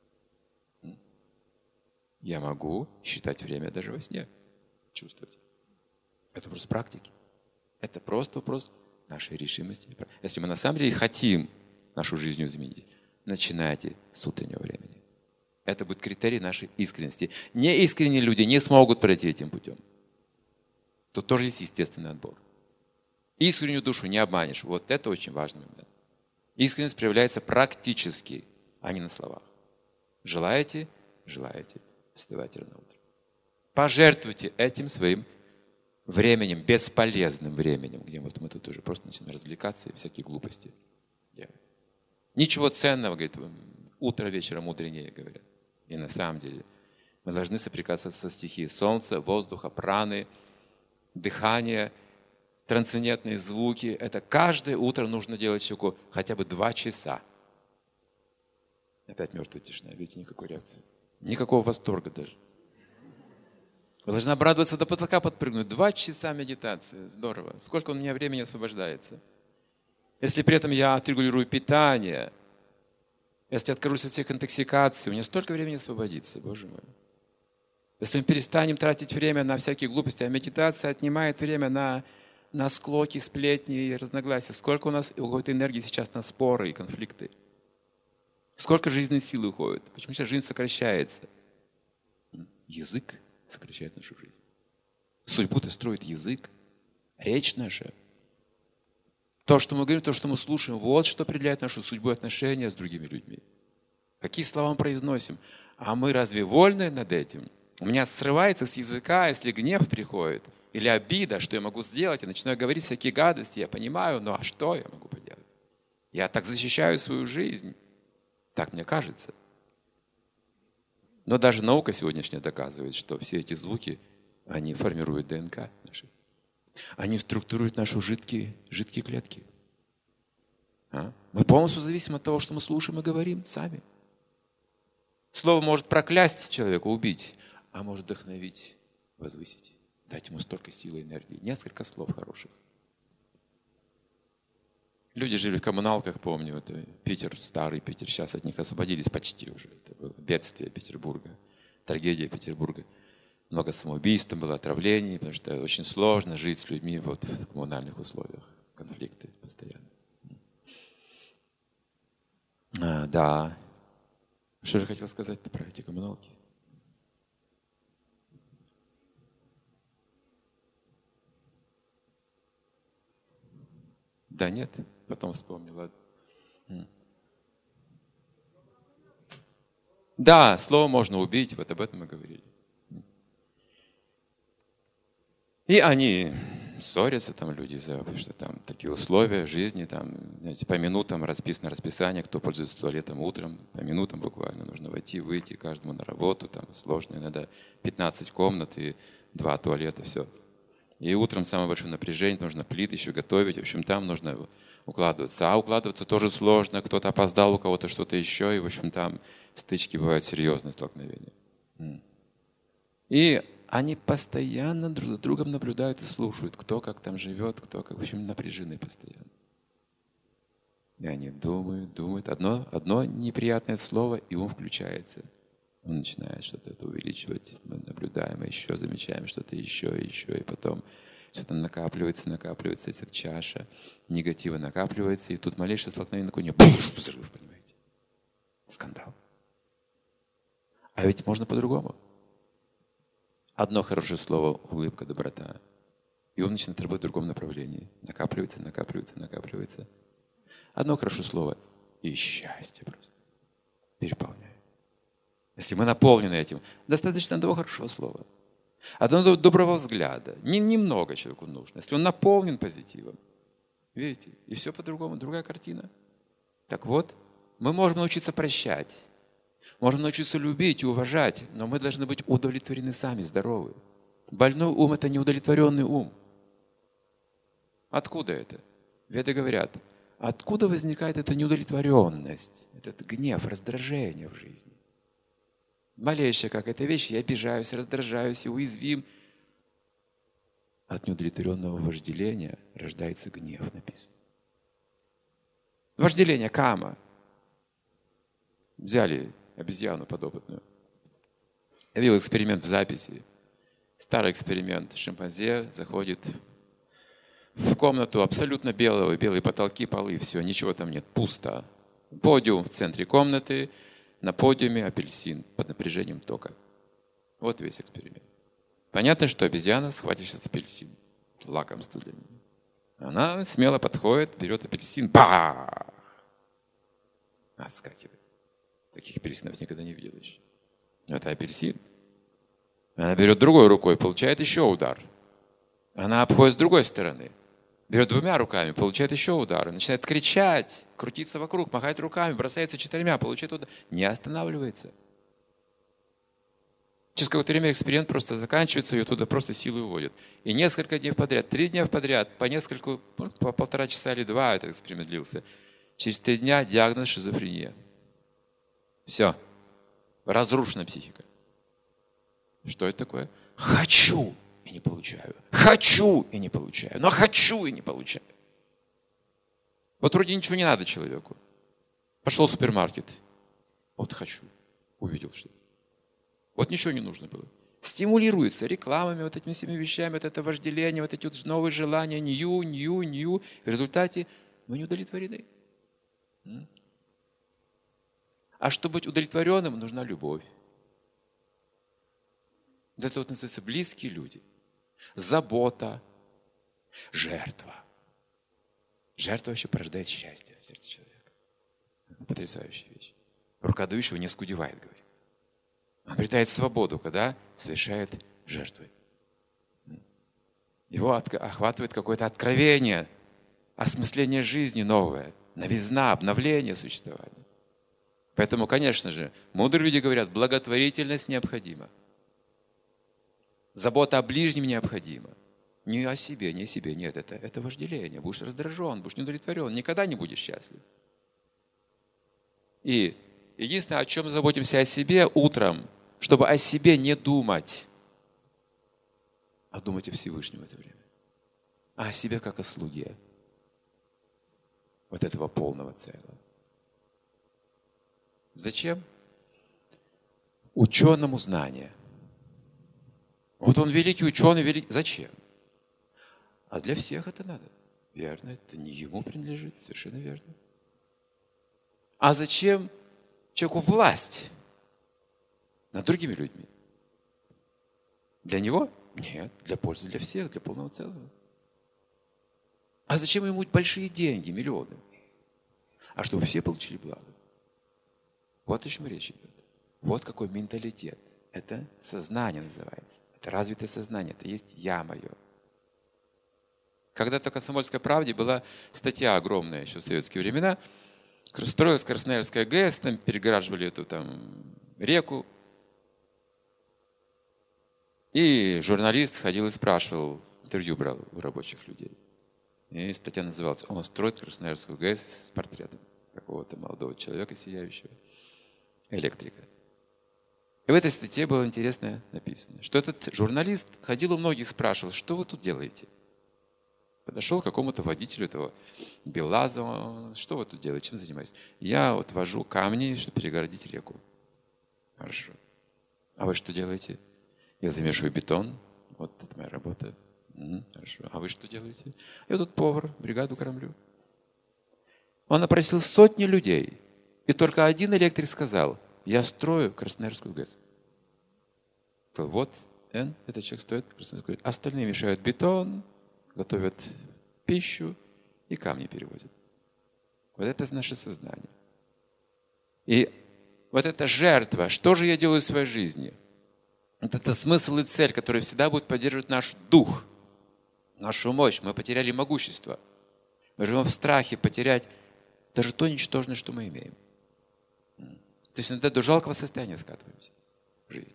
Я могу считать время даже во сне. Чувствовать. Это вопрос практики. Это просто вопрос нашей решимости. Если мы на самом деле хотим нашу жизнь изменить, начинайте с утреннего времени. Это будет критерий нашей искренности. Неискренние люди не смогут пройти этим путем. Тут тоже есть естественный отбор. Искреннюю душу не обманешь. Вот это очень важный момент. Искренность проявляется практически, а не на словах. Желаете? Желаете. Вставайте рано утром. Пожертвуйте этим своим временем, бесполезным временем, где мы тут уже просто начинаем развлекаться и всякие глупости делать. Ничего ценного, говорит, утро вечером мудренее, говорят. И на самом деле мы должны соприкасаться со стихией солнца, воздуха, праны, дыхания, трансцендентные звуки. Это каждое утро нужно делать человеку хотя бы 2 часа. Опять мертвая тишина, видите, никакой реакции. Никакого восторга даже. Вы должны обрадоваться до потолка подпрыгнуть. 2 часа медитации. Здорово. Сколько у меня времени освобождается. Если при этом я отрегулирую питание, если откажусь от всех интоксикаций, у меня столько времени освободится, Боже мой. Если мы перестанем тратить время на всякие глупости, а медитация отнимает время на склоки, сплетни и разногласия. Сколько у нас уходит энергии сейчас на споры и конфликты? Сколько жизненной силы уходит? Почему сейчас жизнь сокращается? Язык сокращает нашу жизнь. Судьбу-то строит язык, речь наша. То, что мы говорим, то, что мы слушаем, вот что определяет нашу судьбу и отношения с другими людьми. Какие слова мы произносим? А мы разве вольны над этим? У меня срывается с языка, если гнев приходит, или обида, что я могу сделать, я начинаю говорить всякие гадости, я понимаю, ну а что я могу поделать? Я так защищаю свою жизнь, так мне кажется. Но даже наука сегодняшняя доказывает, что все эти звуки, они формируют ДНК наши. Они структурируют наши жидкие клетки. Мы полностью зависим от того, что мы слушаем и говорим сами. Слово может проклясть человека, убить, а может вдохновить, возвысить, дать ему столько силы и энергии. Несколько слов хороших. Люди жили в коммуналках, помню, это Питер, старый Питер, сейчас от них освободились почти уже. Это было бедствие Петербурга, трагедия Петербурга. Много самоубийств было, отравлений, потому что очень сложно жить с людьми вот в коммунальных условиях. Конфликты постоянно. Да. Что же хотел сказать про эти коммуналки? Да нет, потом вспомнил. Ладно. Да, слово можно убить, вот об этом мы говорили. И они ссорятся, там люди, потому что там такие условия жизни, там, знаете, по минутам расписано расписание, кто пользуется туалетом утром, по минутам буквально нужно войти, выйти, каждому на работу, там сложно, иногда 15 комнат и 2 туалета, все. И утром самое большое напряжение, нужно плиты еще готовить, в общем, там нужно укладываться. А укладываться тоже сложно, кто-то опоздал, у кого-то что-то еще, и, в общем, там стычки бывают серьезные, столкновения. И они постоянно друг за другом наблюдают и слушают, кто как там живет, кто как, в общем, напряжены постоянно. И они думают. Одно неприятное слово, и ум включается. Он начинает что-то это увеличивать. Мы наблюдаем, и еще замечаем что-то еще, и потом что-то накапливается, эта чаша негатива накапливается, и тут малейшее столкновение такое, взрыв, понимаете? Скандал. А ведь можно по-другому. Одно хорошее слово, улыбка, доброта. И он начинает работать в другом направлении. Накапливается. Одно хорошее слово и счастье просто переполняет. Если мы наполнены этим, достаточно одного хорошего слова. Одного доброго взгляда. Немного человеку нужно. Если он наполнен позитивом, видите, и все по-другому, другая картина. Так вот, мы можем научиться прощать. Можем научиться любить и уважать, но мы должны быть удовлетворены сами, здоровы. Больной ум – это неудовлетворенный ум. Откуда это? Веды говорят, откуда возникает эта неудовлетворенность, этот гнев, раздражение в жизни? Малейшая какая-то вещь, я обижаюсь, раздражаюсь и уязвим. От неудовлетворенного вожделения рождается гнев, написано. Вожделение, кама. Взяли обезьяну подопытную. Я видел эксперимент в записи. Старый эксперимент. Шимпанзе заходит в комнату абсолютно белые потолки, полы, все, ничего там нет, пусто. Подиум в центре комнаты, на подиуме апельсин под напряжением тока. Вот весь эксперимент. Понятно, что обезьяна схватит сейчас апельсин. Лакомство для нее. Она смело подходит, берет апельсин, бах! Отскакивает. Таких апельсинов никогда не видел еще. Это апельсин. Она берет другой рукой, получает еще удар. Она обходит с другой стороны. Берет 2 руками, получает еще удар. Начинает кричать, крутиться вокруг, махать руками, бросается 4, получает удар. Не останавливается. Через какое-то время эксперимент просто заканчивается, ее туда просто силой уводят. И несколько дней подряд, 3 дня подряд, по 1,5 часа или 2 этот эксперимент длился. Через 3 дня диагноз шизофрения. Все. Разрушена психика. Что это такое? Хочу и не получаю. Хочу и не получаю. Но хочу и не получаю. Вот вроде ничего не надо человеку. Пошел в супермаркет. Вот хочу. Увидел что-то. Вот ничего не нужно было. Стимулируется рекламами, вот этими всеми вещами, вот это вожделение, вот эти вот новые желания, нью. В результате мы не удовлетворены. А чтобы быть удовлетворенным, нужна любовь. Вот это вот называется близкие люди. Забота, жертва. Жертва вообще порождает счастье в сердце человека. Это потрясающая вещь. Рука дающего не скудевает, говорится. Он обретает свободу, когда совершает жертвы. Его охватывает какое-то откровение, осмысление жизни новое, новизна, обновление существования. Поэтому, конечно же, мудрые люди говорят, благотворительность необходима. Забота о ближнем необходима. Не о себе, нет, это вожделение. Будешь раздражен, будешь неудовлетворен, никогда не будешь счастлив. И единственное, о чем заботимся о себе утром, чтобы о себе не думать, а думать о Всевышнем в это время. А о себе как о слуге вот этого полного целого. Зачем? Ученому знание. Вот он великий ученый, великий. Зачем? А для всех это надо. Верно, это не ему принадлежит, совершенно верно. А зачем человеку власть над другими людьми? Для него? Нет, для пользы для всех, для полного целого. А зачем ему большие деньги, миллионы? А чтобы все получили благо. Вот о чем речь идет. Вот какой менталитет. Это сознание называется. Это развитое сознание. Это есть я мое. Когда-то в «Комсомольской правде» была статья огромная еще в советские времена. Строилась Красноярская ГЭС, там перегораживали эту там реку. И журналист ходил и спрашивал, интервью брал у рабочих людей. И статья называлась «Он строит Красноярскую ГЭС с портретом какого-то молодого человека, сияющего, электрика». И в этой статье было интересно написано, что этот журналист ходил у многих, спрашивал, что вы тут делаете? Подошел к какому-то водителю этого БелАЗа, что вы тут делаете, чем занимаетесь? Я вот вожу камни, чтобы перегородить реку. Хорошо. А вы что делаете? Я замешиваю бетон. Вот это моя работа. Хорошо. А вы что делаете? Я тут повар, бригаду кормлю. Он опросил сотни людей. И только один электрик сказал, я строю Красноярскую ГЭС. Вот, этот человек стоит Красноярскую ГЭС. Остальные мешают бетон, готовят пищу и камни перевозят. Вот это наше сознание. И вот эта жертва, что же я делаю в своей жизни? Вот это смысл и цель, который всегда будет поддерживать наш дух, нашу мощь. Мы потеряли могущество. Мы живем в страхе потерять даже то ничтожное, что мы имеем. То есть иногда до жалкого состояния скатываемся в жизни.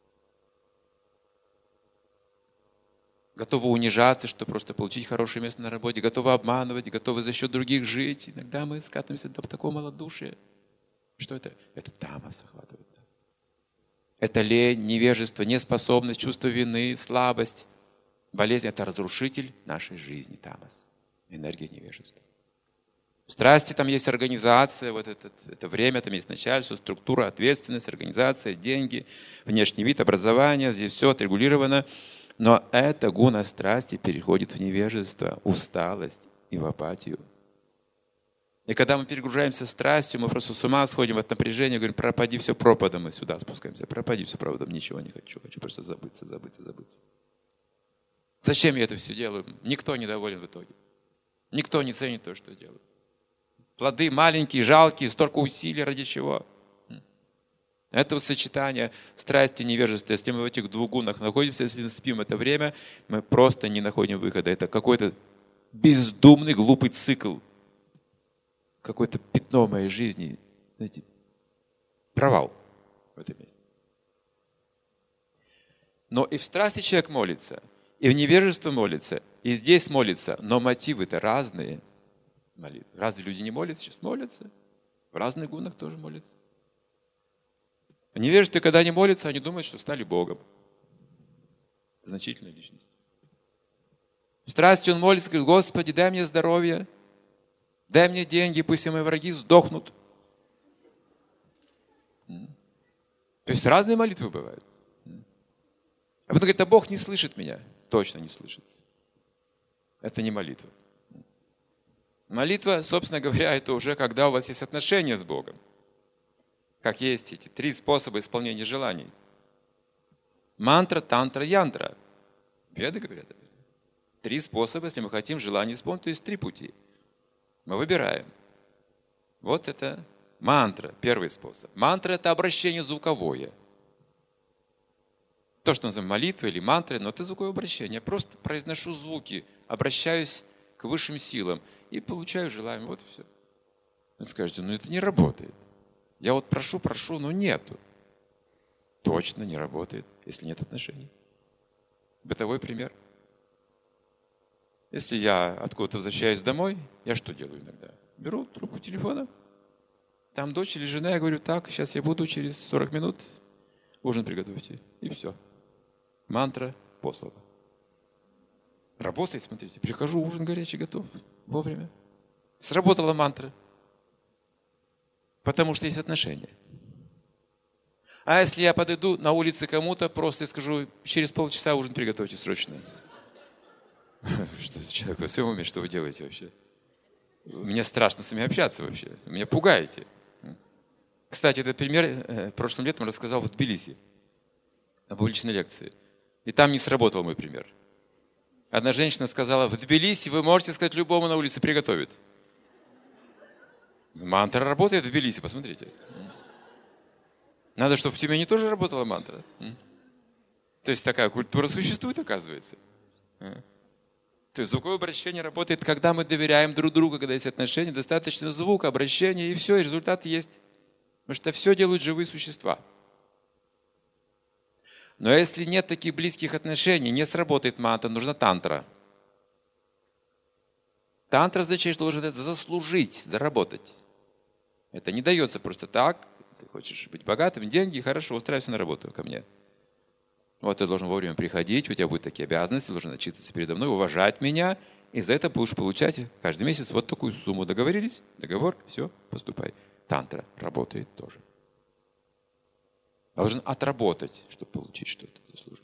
Готовы унижаться, чтобы просто получить хорошее место на работе, готовы обманывать, готовы за счет других жить. Иногда мы скатываемся до такого малодушия. Что это? Это тамас охватывает нас. Это лень, невежество, неспособность, чувство вины, слабость, болезнь. Это разрушитель нашей жизни, тамас, энергия невежества. В страсти там есть организация, вот это время, там есть начальство, структура, ответственность, организация, деньги, внешний вид, образование. Здесь все отрегулировано. Но это гуна страсти переходит в невежество, усталость и в апатию. И когда мы перегружаемся страстью, мы просто с ума сходим от напряжения, говорим, пропади все пропадом, мы сюда спускаемся, пропади все пропадом, ничего не хочу, хочу просто забыться. Зачем я это все делаю? Никто не доволен в итоге. Никто не ценит то, что я делаю. Плоды маленькие, жалкие, столько усилий ради чего? Это сочетание страсти и невежества. Если мы в этих двух гунах находимся, если спим это время, мы просто не находим выхода. Это какой-то бездумный, глупый цикл. Какое-то пятно в моей жизни. Знаете, провал в этом месте. Но и в страсти человек молится, и в невежестве молится, и здесь молится, но мотивы-то разные. Молитвы. Разве люди не молятся? Сейчас молятся. В разных гунах тоже молятся. В невежестве, когда они молятся, они думают, что стали Богом. Значительная личность. В страсти он молится, говорит, Господи, дай мне здоровье, дай мне деньги, пусть все мои враги сдохнут. То есть разные молитвы бывают. А потом говорит, а Бог не слышит меня. Точно не слышит. Это не молитва. Молитва, собственно говоря, это уже когда у вас есть отношения с Богом. Как есть эти 3 способа исполнения желаний. Мантра, тантра, янтра. Веды говорят. 3 способа, если мы хотим желание исполнить, то есть 3 пути. Мы выбираем. Вот это мантра, первый способ. Мантра – это обращение звуковое. То, что называем молитвой или мантрой, но это звуковое обращение. Я просто произношу звуки, обращаюсь к высшим силам и получаю желаемое. Вот и все. Вы скажете, это не работает. Я вот прошу, но нету. Точно не работает, если нет отношений. Бытовой пример. Если я откуда-то возвращаюсь домой, я что делаю иногда? Беру трубку телефона, там дочь или жена, я говорю, так, сейчас я буду, через 40 минут ужин приготовьте. И все. Мантра послана. Работает, смотрите. Прихожу, ужин горячий, готов. Вовремя. Сработала мантра. Потому что есть отношения. А если я подойду на улице кому-то, просто и скажу, через полчаса ужин приготовьте срочно. Что человек во всем уме, что вы делаете вообще? Мне страшно с вами общаться вообще. Вы меня пугаете. Кстати, этот пример прошлым летом рассказал в Тбилиси на публичной лекции. И там не сработал мой пример. Одна женщина сказала, в Тбилиси вы можете сказать любому на улице приготовит. Мантра работает в Тбилиси, посмотрите. Надо, чтобы в Тюмени тоже работала мантра. То есть такая культура существует, оказывается. То есть звуковое обращение работает, когда мы доверяем друг другу, когда есть отношения, достаточно звука, обращения, и все, и результат есть. Потому что все делают живые существа. Но если нет таких близких отношений, не сработает мантра, нужна тантра. Тантра означает, что должен это заслужить, заработать. Это не дается просто так. Ты хочешь быть богатым, деньги, хорошо, устраивайся на работу ко мне. Вот ты должен вовремя приходить, у тебя будут такие обязанности, должен отчитываться передо мной, уважать меня, и за это будешь получать каждый месяц вот такую сумму. Договорились? Договор? Все, поступай. Тантра работает тоже. Должен отработать, чтобы получить что-то, заслужить.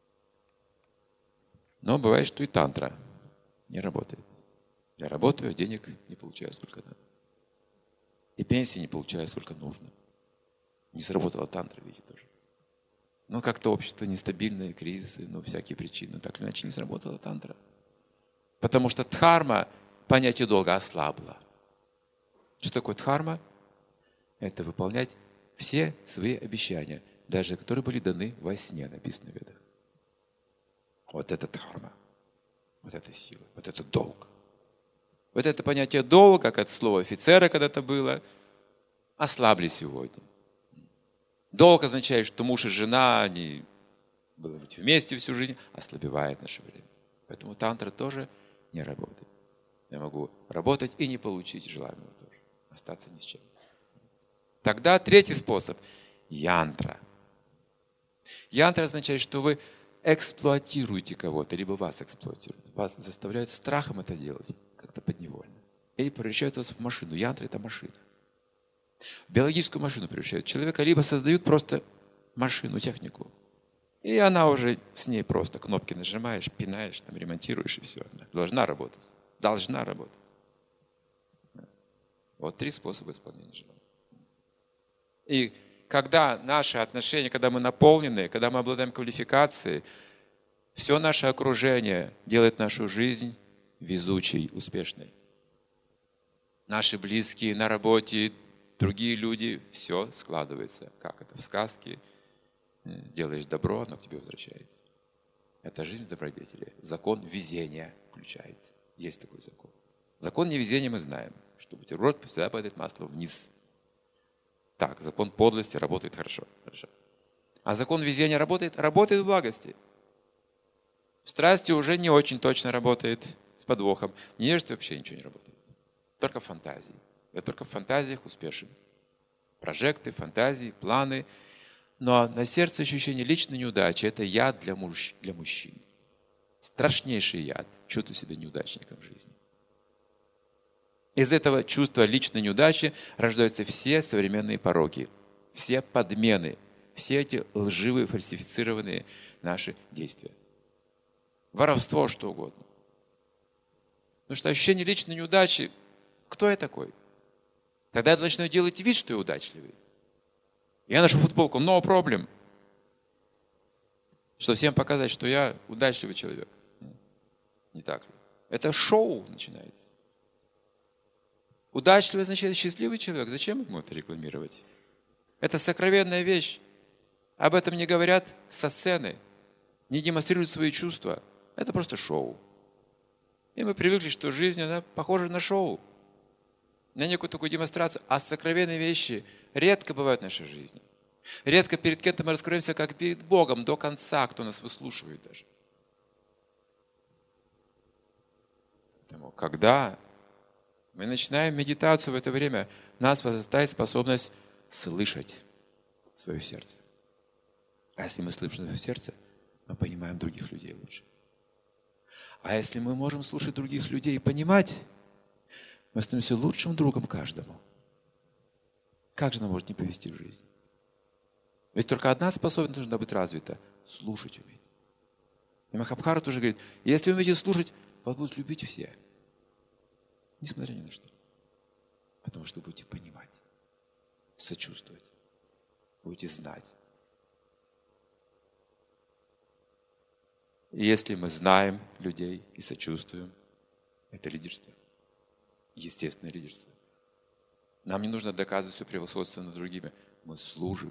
Но бывает, что и тантра не работает. Я работаю, а денег не получаю, сколько надо. И пенсии не получаю, сколько нужно. Не сработала тантра, видите, тоже. Но как-то общество нестабильное, кризисы, всякие причины. Так или иначе не сработала тантра. Потому что дхарма, понятие долга, ослабло. Что такое дхарма? Это выполнять все свои обещания, даже которые были даны во сне, написано в Ведах. Вот это дхарма, вот это сила, вот это долг. Вот это понятие долга, как это слово офицера когда-то было, ослабли сегодня. Долг означает, что муж и жена, они были вместе всю жизнь, ослабевает наше время. Поэтому тантра тоже не работает. Я могу работать и не получить желаемого тоже. Остаться ни с чем. Тогда третий способ – янтра. Янтра означает, что вы эксплуатируете кого-то, либо вас эксплуатируют. Вас заставляют страхом это делать, как-то подневольно. И превращают вас в машину. Янтра – это машина. В биологическую машину превращают человека, либо создают просто машину, технику. И она уже с ней просто кнопки нажимаешь, пинаешь, там, ремонтируешь, и все. Она должна работать. Должна работать. Вот 3 способа исполнения желания. И когда наши отношения, когда мы наполнены, когда мы обладаем квалификацией, все наше окружение делает нашу жизнь везучей, успешной. Наши близкие на работе, другие люди, все складывается. Как это в сказке? Делаешь добро, оно к тебе возвращается. Это жизнь в добродетели. Закон везения включается. Есть такой закон. Закон невезения мы знаем, что бутерброд всегда падает масло вниз. Так, закон подлости работает хорошо. А закон везения работает? Работает в благости. В страсти уже не очень точно работает, с подвохом. В нежности вообще ничего не работает. Только в фантазии. Я только в фантазиях успешен. Прожекты, фантазии, планы. Но на сердце ощущение личной неудачи – это яд для мужчин. Страшнейший яд. Чувствую себя неудачником в жизни. Из этого чувства личной неудачи рождаются все современные пороки, все подмены, все эти лживые, фальсифицированные наши действия. Воровство, что угодно. Потому что ощущение личной неудачи – кто я такой? Тогда я начну делать вид, что я удачливый. Я ношу футболку «No problem», чтобы всем показать, что я удачливый человек. Не так ли? Это шоу начинается. Удачливый означает счастливый человек. Зачем ему это рекламировать? Это сокровенная вещь. Об этом не говорят со сцены, не демонстрируют свои чувства. Это просто шоу. И мы привыкли, что жизнь, она похожа на шоу. На некую такую демонстрацию. А сокровенные вещи редко бывают в нашей жизни. Редко перед кем-то мы раскроемся, как перед Богом, до конца, кто нас выслушивает даже. Поэтому, когда мы начинаем медитацию в это время, у нас возрастает способность слышать свое сердце. А если мы слышим свое сердце, мы понимаем других людей лучше. А если мы можем слушать других людей и понимать, мы становимся лучшим другом каждому. Как же нам может не повести в жизни? Ведь только одна способность должна быть развита – слушать уметь. И Махабхарата тоже говорит, если вы умеете слушать, вас будут любить все. Несмотря ни на что. Потому что будете понимать, сочувствовать, будете знать. И если мы знаем людей и сочувствуем, это лидерство. Естественное лидерство. Нам не нужно доказывать свое превосходство над другими. Мы служим.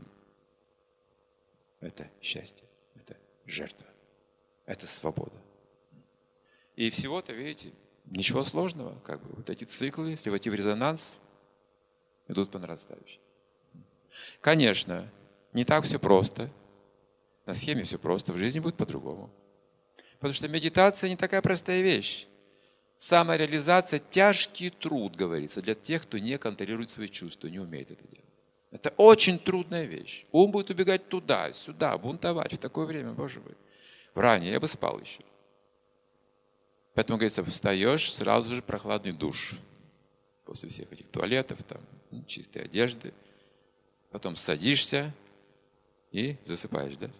Это счастье, это жертва, это свобода. И всего-то, видите, ничего сложного. Как бы вот эти циклы, если войти в резонанс, идут по нарастающей. Конечно, не так все просто. На схеме все просто, в жизни будет по-другому. Потому что медитация не такая простая вещь. Самореализация – тяжкий труд, говорится, для тех, кто не контролирует свои чувства, не умеет это делать. Это очень трудная вещь. Ум будет убегать туда, сюда, бунтовать в такое время, Боже мой. Ранее я бы спал еще. Поэтому, говорится, встаешь, сразу же прохладный душ. После всех этих туалетов, там, чистой одежды. Потом садишься и засыпаешь, да?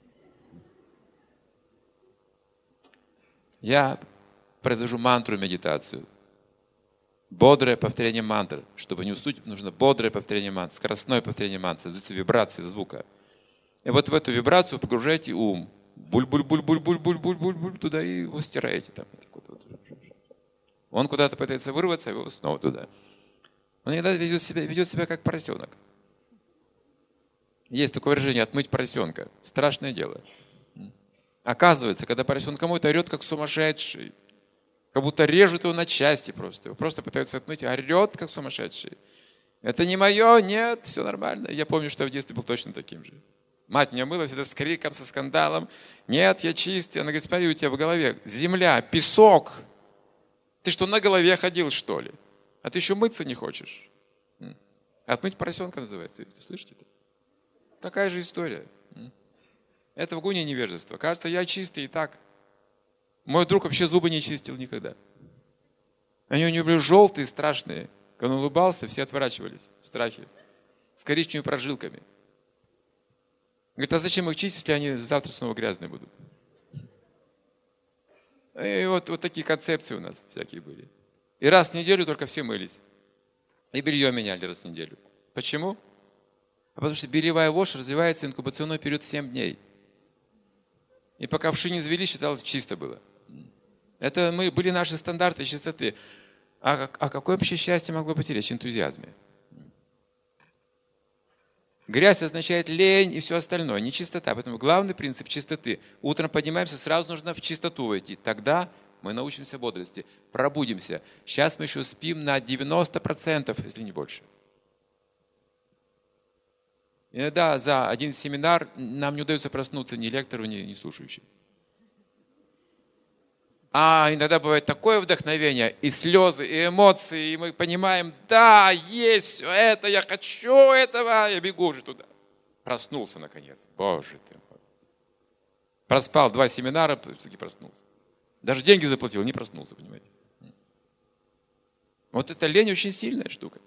Я произвожу мантру-медитацию. Бодрое повторение мантр. Чтобы не уснуть, нужно бодрое повторение мантр, скоростное повторение мантр, создаются вибрации звука. И вот в эту вибрацию погружаете ум. Буль-буль-буль-буль-буль-буль-буль-буль туда и его стираете. Там. Он куда-то пытается вырваться, а его снова туда. Он иногда ведет себя как поросенок. Есть такое выражение «отмыть поросенка». Страшное дело. Оказывается, когда поросенка моет, орет как сумасшедший. Как будто режут его на части просто. Его просто пытаются отмыть, орет как сумасшедший. Это не мое, нет, все нормально. Я помню, что я в детстве был точно таким же. Мать меня мыла всегда с криком, со скандалом. Нет, я чистый. Она говорит, смотри, у тебя в голове земля, песок. Ты что, на голове ходил, что ли? А ты еще мыться не хочешь? Отмыть поросенка называется. Видите, слышите? Такая же история. Это в гуне невежества. Кажется, я чистый и так. Мой друг вообще зубы не чистил никогда. Они у него были желтые, страшные. Когда он улыбался, все отворачивались в страхе. С коричневыми прожилками. Говорит, а зачем их чистить, если они завтра снова грязные будут? И вот такие концепции у нас всякие были. И раз в неделю только все мылись. И белье меняли раз в неделю. Почему? А потому что бельевая вошь развивается инкубационный период 7 дней. И пока вши не извели, считалось, чисто было. Это были наши стандарты чистоты. А какое вообще счастье могло быть речь? Энтузиазме. Грязь означает лень и все остальное, не чистота. Поэтому главный принцип чистоты. Утром поднимаемся, сразу нужно в чистоту войти. Тогда мы научимся бодрости, пробудимся. Сейчас мы еще спим на 90%, если не больше. Иногда за один семинар нам не удается проснуться ни лектору, ни слушающим. А иногда бывает такое вдохновение, и слезы, и эмоции, и мы понимаем, да, есть все это, я хочу этого, я бегу уже туда. Проснулся наконец, Боже ты мой. Проспал 2 семинара, все-таки проснулся. Даже деньги заплатил, не проснулся, понимаете. Вот эта лень очень сильная штука.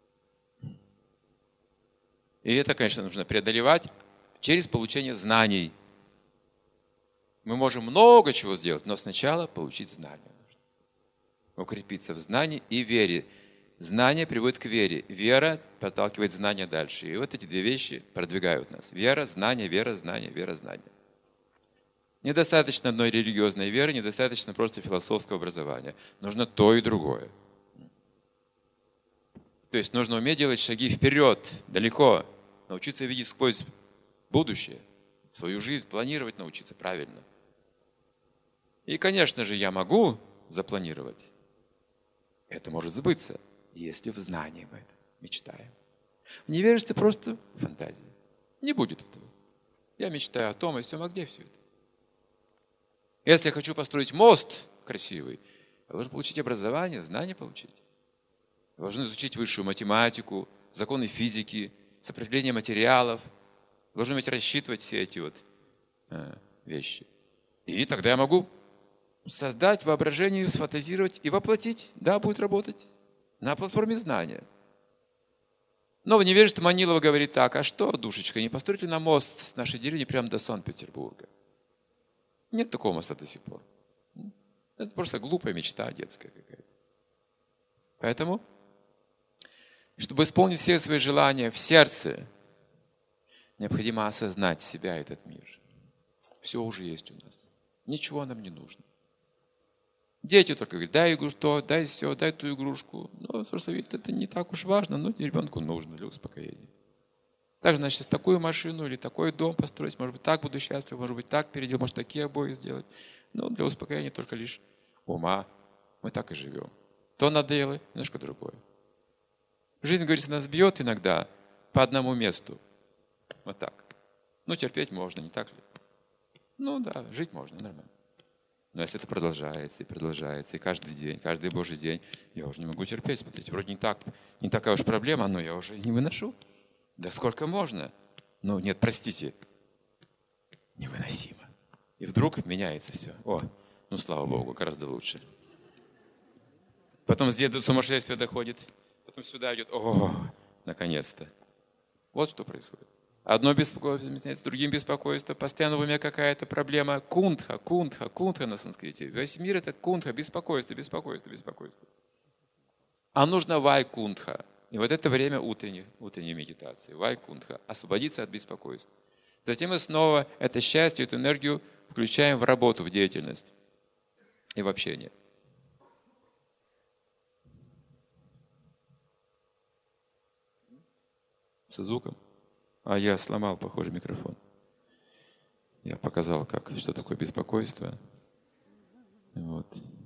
И это, конечно, нужно преодолевать через получение знаний. Мы можем много чего сделать, но сначала получить знания нужно. Укрепиться в знании и вере. Знание приводит к вере. Вера подталкивает знания дальше. И вот эти 2 вещи продвигают нас. Вера, знание, вера, знание, вера, знание. Недостаточно одной религиозной веры, недостаточно просто философского образования. Нужно то и другое. То есть нужно уметь делать шаги вперед, далеко. Научиться видеть сквозь будущее. Свою жизнь планировать научиться правильно. И, конечно же, я могу запланировать. Это может сбыться, если в знании мы это мечтаем. В невежестве просто фантазия. Не будет этого. Я мечтаю о том, о сём, а где все это? Если я хочу построить мост красивый, я должен получить образование, знания получить. Я должен изучить высшую математику, законы физики, сопротивление материалов. Должен уметь рассчитывать все эти вещи. И тогда я могу создать воображение, сфантазировать и воплотить. Да, будет работать на платформе знания. Но в невежестве Манилова говорит так, а что, душечка, не построить ли нам мост с нашей деревни прямо до Санкт-Петербурга? Нет такого моста до сих пор. Это просто глупая мечта детская какая-то. Поэтому, чтобы исполнить все свои желания в сердце, необходимо осознать себя, этот мир. Все уже есть у нас. Ничего нам не нужно. Дети только говорят, дай игрушку то, дай все, дай ту игрушку. Ну, просто видите, это не так уж важно, но ребенку нужно для успокоения. Так, значит, такую машину или такой дом построить, может быть, так буду счастлив, может быть, так переделать, может, такие обои сделать. Но для успокоения только лишь ума. Мы так и живем. То надоело, немножко другое. Жизнь, говорится, нас бьет иногда по одному месту. Вот так. Ну, терпеть можно, не так ли? Ну да, жить можно, нормально. Но если это продолжается и продолжается, и каждый день, каждый Божий день, я уже не могу терпеть. Смотрите, вроде не такая уж проблема, но я уже не выношу. Да сколько можно? Ну нет, простите, невыносимо. И вдруг меняется все. О, ну слава Богу, гораздо лучше. Потом с деда сумасшествие доходит, потом сюда идет. О, наконец-то. Вот что происходит. Одно беспокойство меняется другим беспокойством. Постоянно в уме какая-то проблема. Кунтха на санскрите. Весь мир это кунтха, беспокойство. А нужно вайкунтха. И вот это время утренней медитации. Вайкунтха. Освободиться от беспокойства. Затем мы снова это счастье, эту энергию включаем в работу, в деятельность и в общение. Со звуком? А я сломал, похоже, микрофон. Я показал, что такое беспокойство. Вот.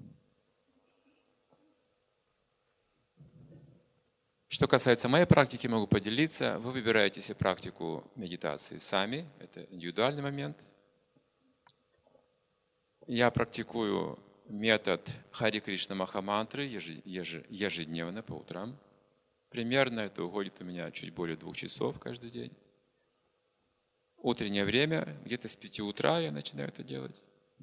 Что касается моей практики, могу поделиться. Вы выбираете себе практику медитации сами. Это индивидуальный момент. Я практикую метод Хари Кришна Махамантры ежедневно по утрам. Примерно это уходит у меня чуть более 2 часов каждый день. Утреннее время, где-то с 5 утра я начинаю это делать.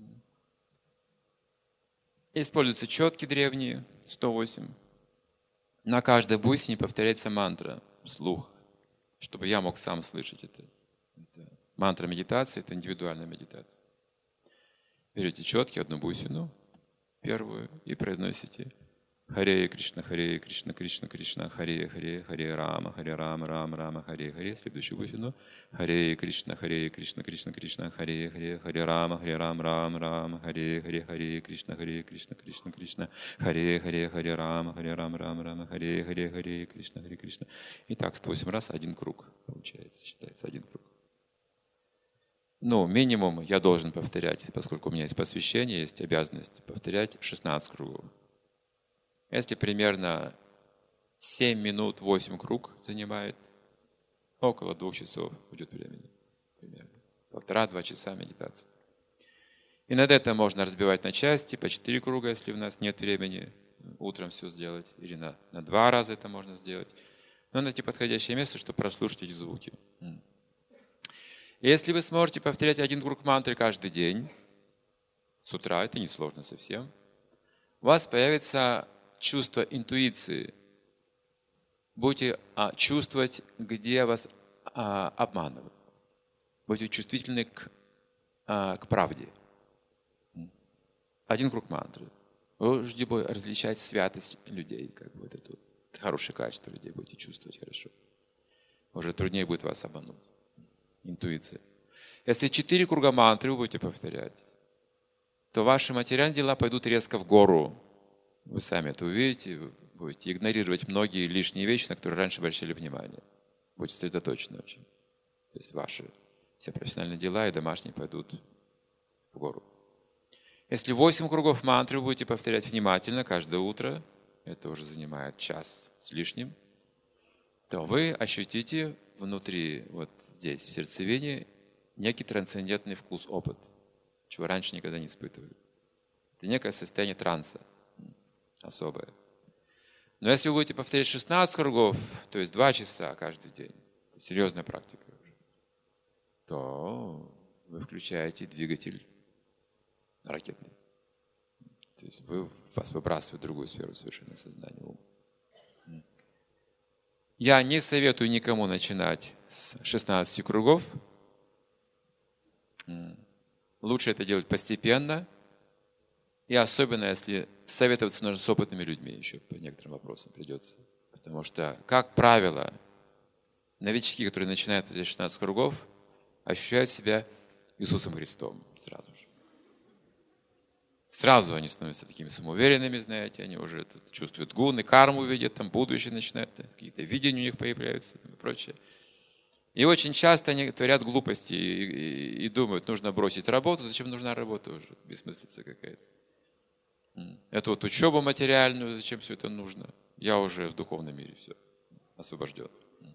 Используются четки древние, 108. На каждой бусине повторяется мантра вслух, чтобы я мог сам слышать это. Мантра медитации – это индивидуальная медитация. Берете четки, одну бусину, первую, и произносите Харе Кришна, Кришна Кришна, Харе Харе, Харе Рама, Рама Рама, Харе Харе. Следующую бусину. Харе Кришна, Кришна Кришна, Харе Харе, Харе Рама, Рама, Харе Харе, Кришна Кришна Кришна, Харе Харе, Харе Рама, Рама, Харе Харе, Кришна Кришна. И так 108 раз один круг получается, считается один круг. Ну, минимум я должен повторять, поскольку у меня есть посвящение, есть обязанность повторять 16 кругов. Если примерно 7 минут 8 круг занимает, около 2 часов уйдет времени. Примерно 1,5-2 часа медитации. И над это можно разбивать на части, по 4 круга, если у нас нет времени утром все сделать. Или на 2 раза это можно сделать. Но найти подходящее место, чтобы прослушать эти звуки. Если вы сможете повторять один круг мантры каждый день, с утра, это несложно совсем, у вас появится чувство интуиции. Будете чувствовать, где вас обманывают. Будете чувствительны к правде. Один круг мантры. Вы будете различать святость людей. Это хорошее качество людей будете чувствовать хорошо. Уже труднее будет вас обмануть. Интуиция. Если 4 круга мантры вы будете повторять, то ваши материальные дела пойдут резко в гору. Вы сами это увидите, вы будете игнорировать многие лишние вещи, на которые раньше обращали внимание. Будете сосредоточены очень. То есть ваши все профессиональные дела и домашние пойдут в гору. Если 8 кругов мантры вы будете повторять внимательно каждое утро, это уже занимает час с лишним, то вы ощутите внутри, вот здесь, в сердцевине, некий трансцендентный вкус, опыт, чего раньше никогда не испытывали. Это некое состояние транса. Особое. Но если вы будете повторять 16 кругов, то есть 2 часа каждый день, серьезная практика уже, то вы включаете двигатель ракетный. То есть вас выбрасывает в другую сферу совершенно сознания ума. Я не советую никому начинать с 16 кругов. Лучше это делать постепенно. И особенно, если советоваться нужно с опытными людьми еще по некоторым вопросам придется. Потому что, как правило, новички, которые начинают эти 16 кругов, ощущают себя Иисусом Христом сразу же. Сразу они становятся такими самоуверенными, знаете, они уже чувствуют гуны, карму видят, там будущее начинают, какие-то видения у них появляются и прочее. И очень часто они творят глупости и думают, нужно бросить работу. Зачем нужна работа уже? Бессмыслица какая-то. Это вот учебу материальную, зачем все это нужно? Я уже в духовном мире все, освобожден.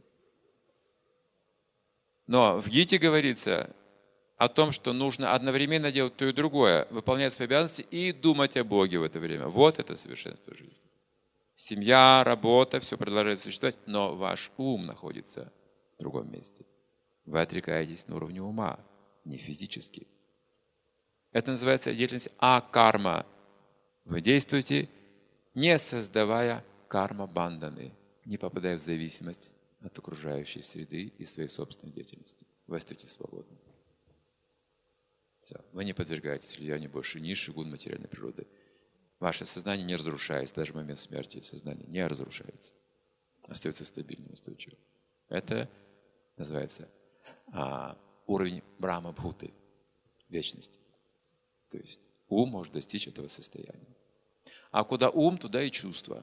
Но в Гите говорится о том, что нужно одновременно делать то и другое, выполнять свои обязанности и думать о Боге в это время. Вот это совершенство жизни. Семья, работа, все продолжает существовать, но ваш ум находится в другом месте. Вы отрекаетесь на уровне ума, не физически. Это называется деятельность акарма. Вы действуете, не создавая карма-банданы, не попадая в зависимость от окружающей среды и своей собственной деятельности. Вы остаетесь свободны. Все. Вы не подвергаетесь влиянию больше низших гун материальной природы. Ваше сознание не разрушается, даже в момент смерти сознание не разрушается. Остается стабильным, устойчивым. Это называется уровень Брахма-бхуты, вечности. То есть ум может достичь этого состояния. А куда ум, туда и чувства.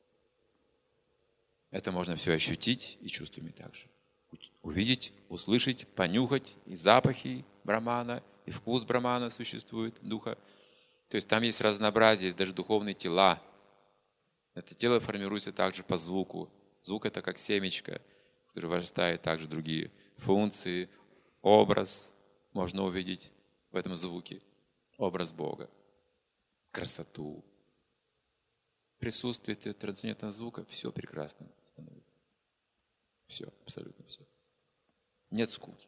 Это можно все ощутить и чувствами также. Увидеть, услышать, понюхать и запахи Брамана, и вкус Брамана существует, духа. То есть там есть разнообразие, есть даже духовные тела. Это тело формируется также по звуку. Звук – это как семечко, с которого вырастают также другие функции, образ. Можно увидеть в этом звуке образ Бога, красоту. Присутствие трансцендентного звука, все прекрасно становится. Все, абсолютно все. Нет скуки.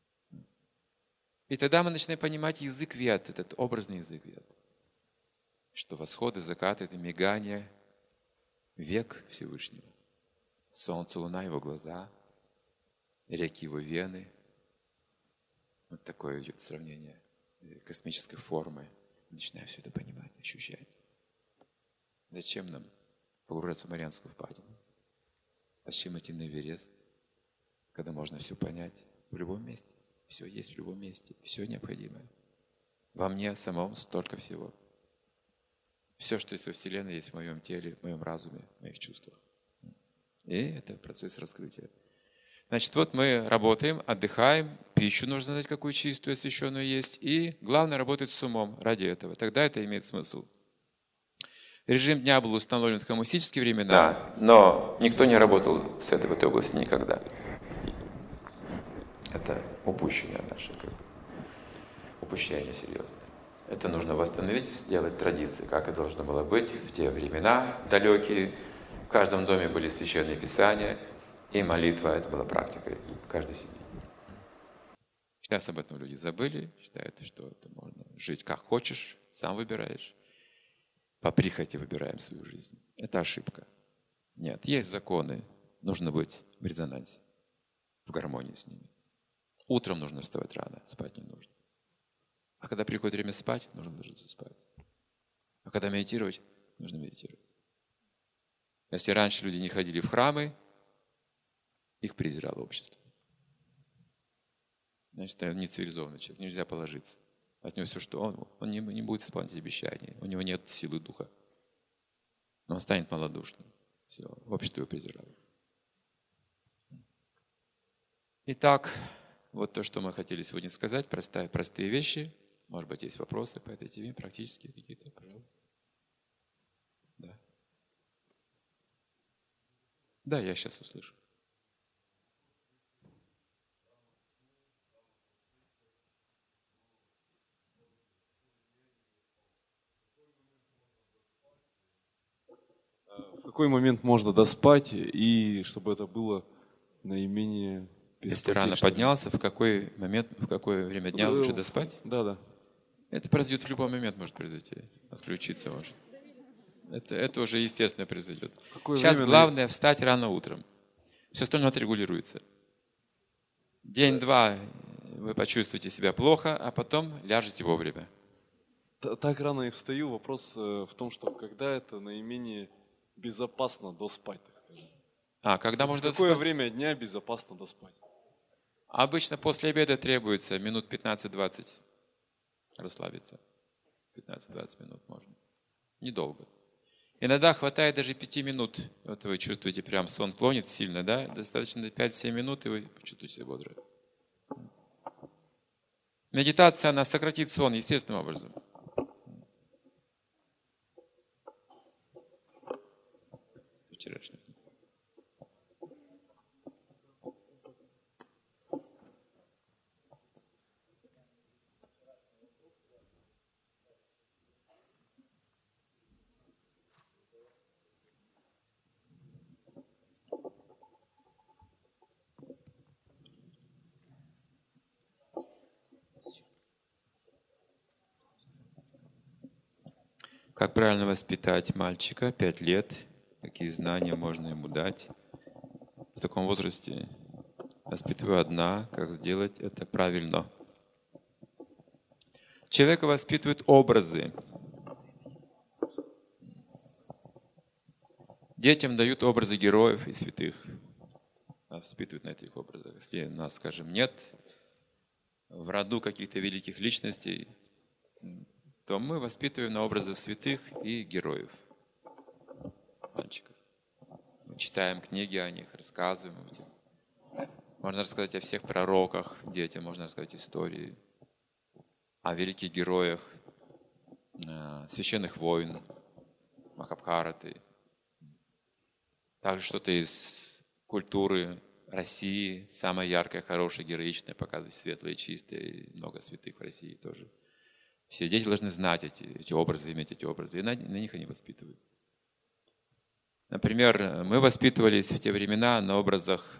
И тогда мы начинаем понимать язык вед, этот образный язык вед. Что восходы, закаты, это мигание, век Всевышнего. Солнце, луна, его глаза, реки, его вены. Вот такое идет сравнение космической формы. Начинаем все это понимать, ощущать. Зачем нам погружаться в Марианскую впадину? Зачем идти на Эверест, когда можно все понять в любом месте? Все есть в любом месте, все необходимое. Во мне самом столько всего. Все, что есть во Вселенной, есть в моем теле, в моем разуме, в моих чувствах. И это процесс раскрытия. Значит, вот мы работаем, отдыхаем, пищу нужно знать, какую чистую, освященную есть. И главное, работать с умом ради этого. Тогда это имеет смысл. Режим дня был установлен в коммунистические времена. Да, но никто не работал с этой в этой области никогда. Это упущение наше, упущение серьезное. Это нужно восстановить, сделать традиции, как это должно было быть в те времена далекие. В каждом доме были священные писания, и молитва, это была практикой в каждой семье. Сейчас об этом люди забыли, считают, что это можно жить как хочешь, сам выбираешь. По прихоти выбираем свою жизнь. Это ошибка. Нет, есть законы, нужно быть в резонансе, в гармонии с ними. Утром нужно вставать рано, спать не нужно. А когда приходит время спать, нужно ложиться спать. А когда медитировать, нужно медитировать. Если раньше люди не ходили в храмы, их презирало общество. Значит, он не цивилизованный человек, нельзя положиться. От него все, что он не будет исполнять обещания, у него нет силы духа. Но он станет малодушным. Все, общество его презирало. Итак, вот то, что мы хотели сегодня сказать, простые вещи. Может быть, есть вопросы по этой теме, практические какие-то, пожалуйста. Да. Да, я сейчас услышу. В какой момент можно доспать, и чтобы это было наименее Если рано поднялся, в какой момент, в какое время дня лучше доспать? Да. Это произойдет в любой момент, может произойти. Отключиться может. Это уже естественно произойдет. Сейчас главное встать рано утром. Все остальное отрегулируется. День-два вы почувствуете себя плохо, а потом ляжете вовремя. Так рано и встаю. Вопрос в том, что когда это наименее безопасно доспать, так скажем. Когда можно доспать? В какое время дня безопасно доспать? Обычно после обеда требуется минут 15-20 расслабиться. 15-20 минут можно. Недолго. Иногда хватает даже 5 минут. Вот вы чувствуете, прям сон клонит сильно, да? Достаточно 5-7 минут, и вы чувствуете себя бодро. Медитация, она сократит сон естественным образом. как правильно воспитать мальчика, 5 лет, какие знания можно ему дать. В таком возрасте воспитываю одна, как сделать это правильно. Человека воспитывают образы. Детям дают образы героев и святых. Воспитывают на этих образах. Если у нас, скажем, нет в роду каких-то великих личностей, то мы воспитываем на образы святых и героев, мальчиков. Мы читаем книги о них, рассказываем о них. Можно рассказать о всех пророках детям, можно рассказать истории о великих героях, священных войн, Махабхараты. Также что-то из культуры России, самое яркое, хорошее, героичное, показывать светлое, чистое, и много святых в России тоже. Все дети должны знать эти образы, иметь эти образы, и на них они воспитываются. Например, мы воспитывались в те времена на образах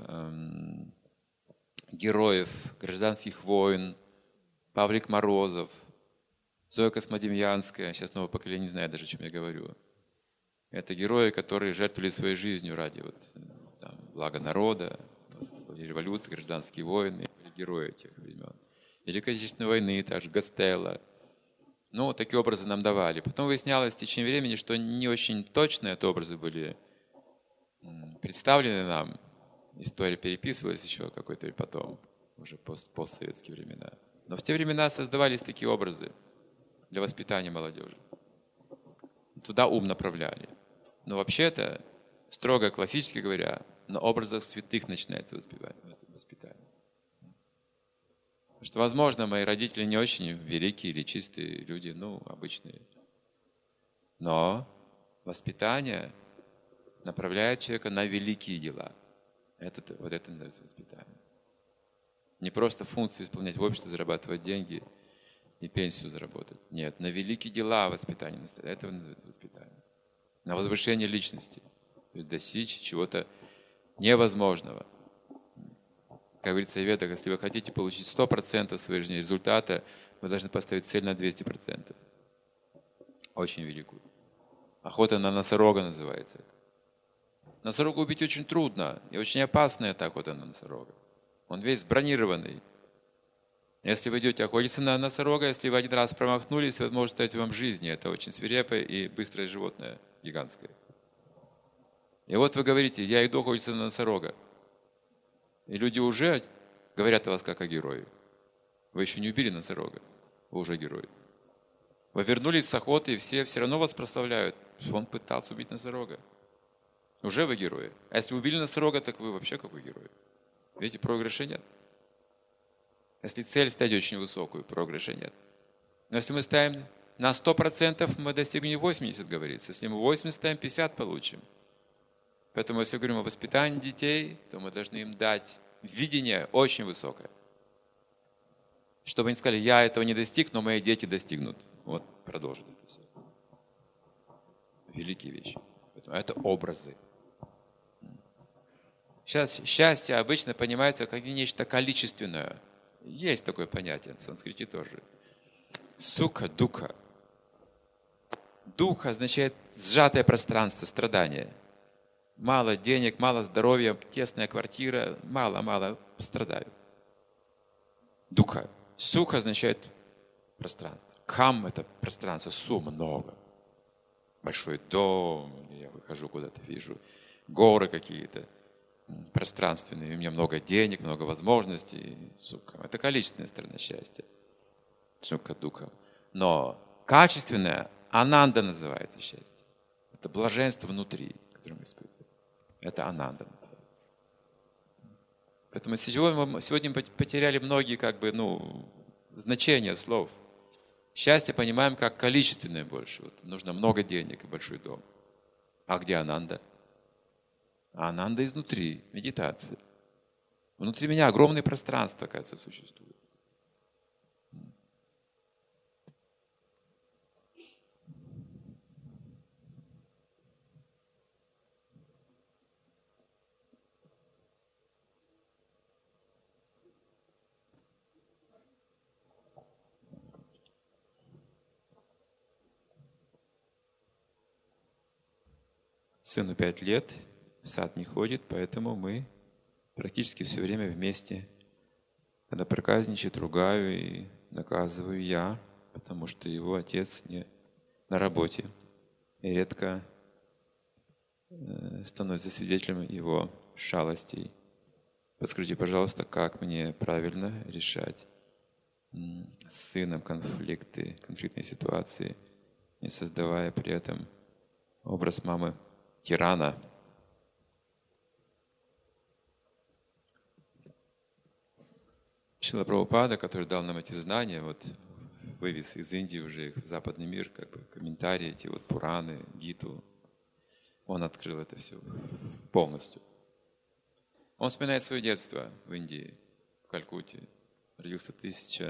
героев, гражданских войн, Павлик Морозов, Зоя Космодемьянская, сейчас новое поколение не знает даже, о чем я говорю. Это герои, которые жертвовали своей жизнью ради блага народа, революции, гражданские войны, герои тех времен. Великой Отечественной войны, также Гастелло. Такие образы нам давали. Потом выяснялось в течение времени, что не очень точно эти образы были представлены нам. История переписывалась еще какой-то потом, уже постсоветские времена. Но в те времена создавались такие образы для воспитания молодежи. Туда ум направляли. Но вообще-то, строго классически говоря, на образах святых начинается воспитание. Потому что, возможно, мои родители не очень великие или чистые люди, обычные. Но воспитание направляет человека на великие дела. Вот это называется воспитание. Не просто функции исполнять в обществе, зарабатывать деньги и пенсию заработать. Нет, на великие дела воспитание. Это называется воспитание. На возвышение личности. То есть достичь чего-то невозможного. Как говорится в Ведах, если вы хотите получить 100% в своей жизни результата, вы должны поставить цель на 200%. Очень великую. Охота на носорога называется это. Носорога убить очень трудно, и очень опасная эта охота на носорога. Он весь бронированный. Если вы идете охотиться на носорога, если вы один раз промахнулись, это может стоить вам жизни. Это очень свирепое и быстрое животное, гигантское. И вот вы говорите, я иду охотиться на носорога. И люди уже говорят о вас как о герое. Вы еще не убили носорога, вы уже герой. Вы вернулись с охоты, и все равно вас прославляют. Он пытался убить носорога. Уже вы герои. А если убили носорога, так вы вообще какой герой? Видите, проигрыша нет. Если цель ставить очень высокую, проигрыша нет. Но если мы ставим на 100%, мы достигнем 80, говорится. Если мы 80 ставим, 50 получим. Поэтому, если говорим о воспитании детей, то мы должны им дать видение очень высокое. Чтобы они сказали, я этого не достиг, но мои дети достигнут. Вот, продолжит это все. Великие вещи. Поэтому это образы. Сейчас счастье обычно понимается как нечто количественное. Есть такое понятие, в санскрите тоже. Суха, духа. Дух означает сжатое пространство, страдание. Мало денег, мало здоровья, тесная квартира, мало страдают. Духа. Суха означает пространство. Кам – это пространство, су – много. Большой дом, я выхожу куда-то, вижу горы какие-то пространственные, у меня много денег, много возможностей. Сука. Это количественная сторона счастья. Сука, духа. Но качественное, ананда называется счастье. Это блаженство внутри, которое мы испытываем. Это ананда называется. Поэтому сегодня мы потеряли многие значения слов. Счастье понимаем как количественное больше. Вот нужно много денег и большой дом. А где ананда? А ананда изнутри, медитация. Внутри меня огромное пространство, оказывается, существует. Сыну 5 лет, в сад не ходит, поэтому мы практически все время вместе. Когда проказничает, ругаю и наказываю я, потому что его отец не на работе и редко становится свидетелем его шалостей. Подскажите, пожалуйста, как мне правильно решать с сыном конфликтные ситуации, не создавая при этом образ мамы тирана. Шрила Прабхупада, который дал нам эти знания, вот вывез из Индии уже их в западный мир, как бы комментарии, эти вот Пураны, Гиту, он открыл это все полностью. Он вспоминает свое детство в Индии, в Калькутте. Родился в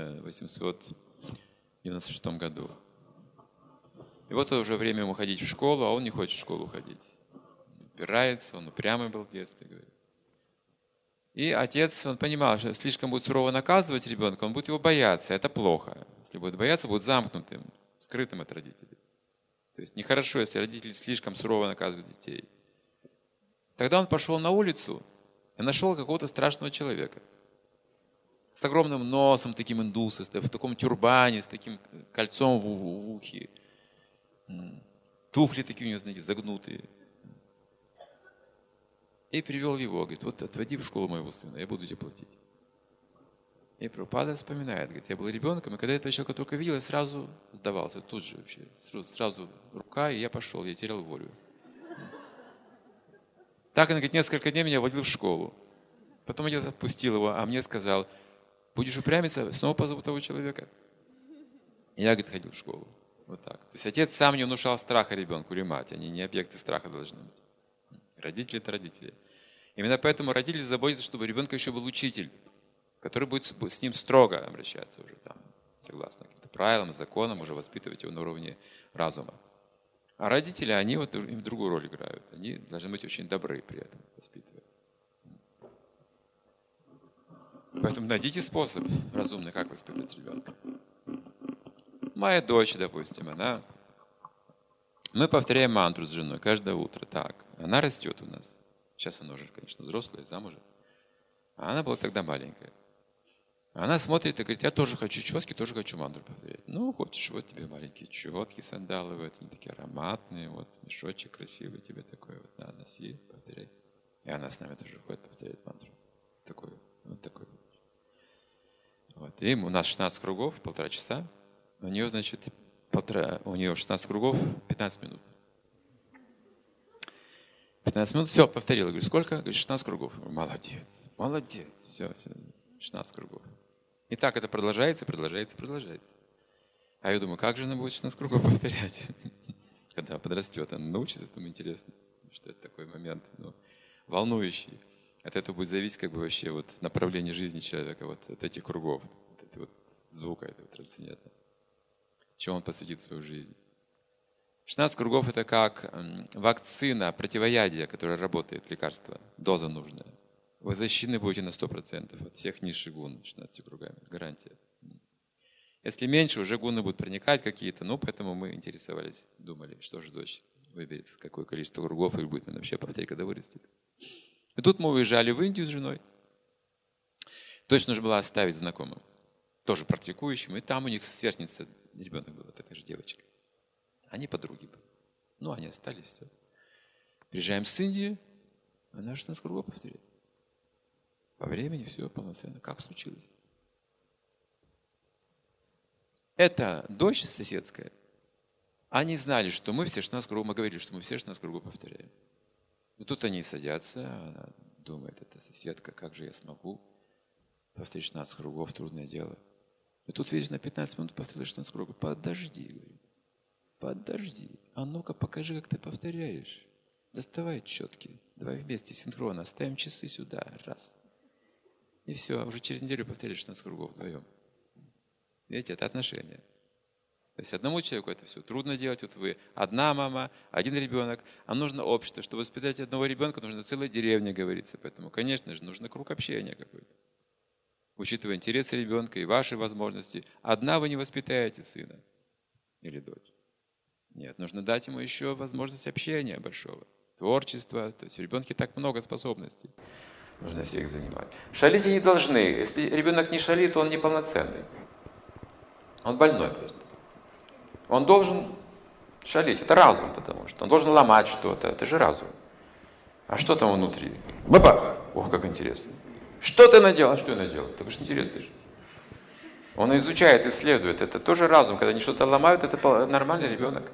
1896 году. И вот уже время ему ходить в школу, а он не хочет в школу ходить. Он упирается, он упрямый был в детстве, говорит. И отец, он понимал, что слишком будет сурово наказывать ребенка, он будет его бояться, это плохо. Если будет бояться, будет замкнутым, скрытым от родителей. То есть нехорошо, если родители слишком сурово наказывают детей. Тогда он пошел на улицу и нашел какого-то страшного человека. С огромным носом, таким индусом, в таком тюрбане, с таким кольцом в ухе. Туфли такие у него, знаете, загнутые. И привел его, говорит, вот отводи в школу моего сына, я буду тебе платить. И Прабхупада вспоминает, говорит, я был ребенком, и когда этого человека только видел, я сразу сдавался, тут же вообще, сразу рука, и я пошел, я терял волю. Так он, говорит, несколько дней меня водил в школу. Потом я отпустил его, а мне сказал, будешь упрямиться, снова позову того человека. И я, говорит, ходил в школу. Вот так. То есть отец сам не внушал страха ребенку или мать, они не объекты страха должны быть. Родители – это родители. Именно поэтому родители заботятся, чтобы у ребенка еще был учитель, который будет с ним строго обращаться уже там, согласно каким-то правилам, законам, уже воспитывать его на уровне разума. А родители, они вот им другую роль играют. Они должны быть очень добры при этом, воспитывая. Поэтому найдите способ разумный, как воспитать ребенка. Моя дочь, допустим, мы повторяем мантру с женой каждое утро. Так, она растет у нас. Сейчас она уже, конечно, взрослая, замужем. А она была тогда маленькая. Она смотрит и говорит, я тоже хочу четки, тоже хочу мантру повторять. Ну, хочешь, вот тебе маленькие четки, сандалы, вот они такие ароматные, вот мешочек красивый тебе такой, вот на, носи, повторяй. И она с нами тоже ходит, повторяет мантру. Такой, вот такой. Вот. И у нас 16 кругов, 1,5 часа. У нее, значит, у нее 16 кругов, 15 минут. 15 минут, все, повторила. Говорю, сколько? Говорит, 16 кругов. Говорю, молодец, молодец. Все, 16 кругов. И так это продолжается. А я думаю, как же она будет 16 кругов повторять? Когда подрастет, она научится, этому интересно, что это такой момент, волнующий. От этого будет зависеть как бы вообще вот направление жизни человека, вот от этих кругов, от этого вот звука этого трансцендентного. Чему он посвятит свою жизнь. 16 кругов – это как вакцина, противоядие, которое работает, лекарство, доза нужная. Вы защищены будете на 100% от всех низших гун 16 кругами, гарантия. Если меньше, уже гуны будут проникать какие-то, поэтому мы интересовались, думали, что же дочь выберет, какое количество кругов, и будет она вообще повторять, когда вырастет. И тут мы уезжали в Индию с женой. Дочь нужно было оставить знакомым, тоже практикующим, и там у них сверстница, ребенок была, такая же девочка. Они подруги были. Они остались, все. Приезжаем с Индии, она 16 кругов повторяет. По времени все полноценно. Как случилось? Это дочь соседская. Они знали, что мы все 16 кругов, мы говорили, что мы все 16 кругов повторяем. И тут они садятся, она думает, это соседка, как же я смогу повторить 16 кругов, трудное дело. И тут, видишь, на 15 минут повторила 16 кругов. Подожди, говорит. Подожди. А ну-ка покажи, как ты повторяешь. Доставай четки. Давай вместе синхронно. Ставим часы сюда. Раз. И все. Уже через неделю повторили 16 кругов вдвоем. Видите, это отношения. То есть одному человеку это все трудно делать. Вот вы одна мама, один ребенок. А нужно общество. Чтобы воспитать одного ребенка, нужно целая деревня, говорится. Поэтому, конечно же, нужно круг общения какой-то. Учитывая интересы ребенка и ваши возможности. Одна вы не воспитаете сына или дочь. Нет, нужно дать ему еще возможность общения большого. творчество. То есть в ребенке так много способностей. Нужно всех занимать. Шалить они должны. Если ребенок не шалит, то он неполноценный. Он больной просто. Он должен шалить. Это разум, потому что он должен ломать что-то. Это же разум. А что там внутри? Баба! Ох, как интересно. Что ты наделал? А что я наделал? Так же интересно же. Он изучает, исследует. Это тоже разум. Когда они что-то ломают, это нормальный ребенок.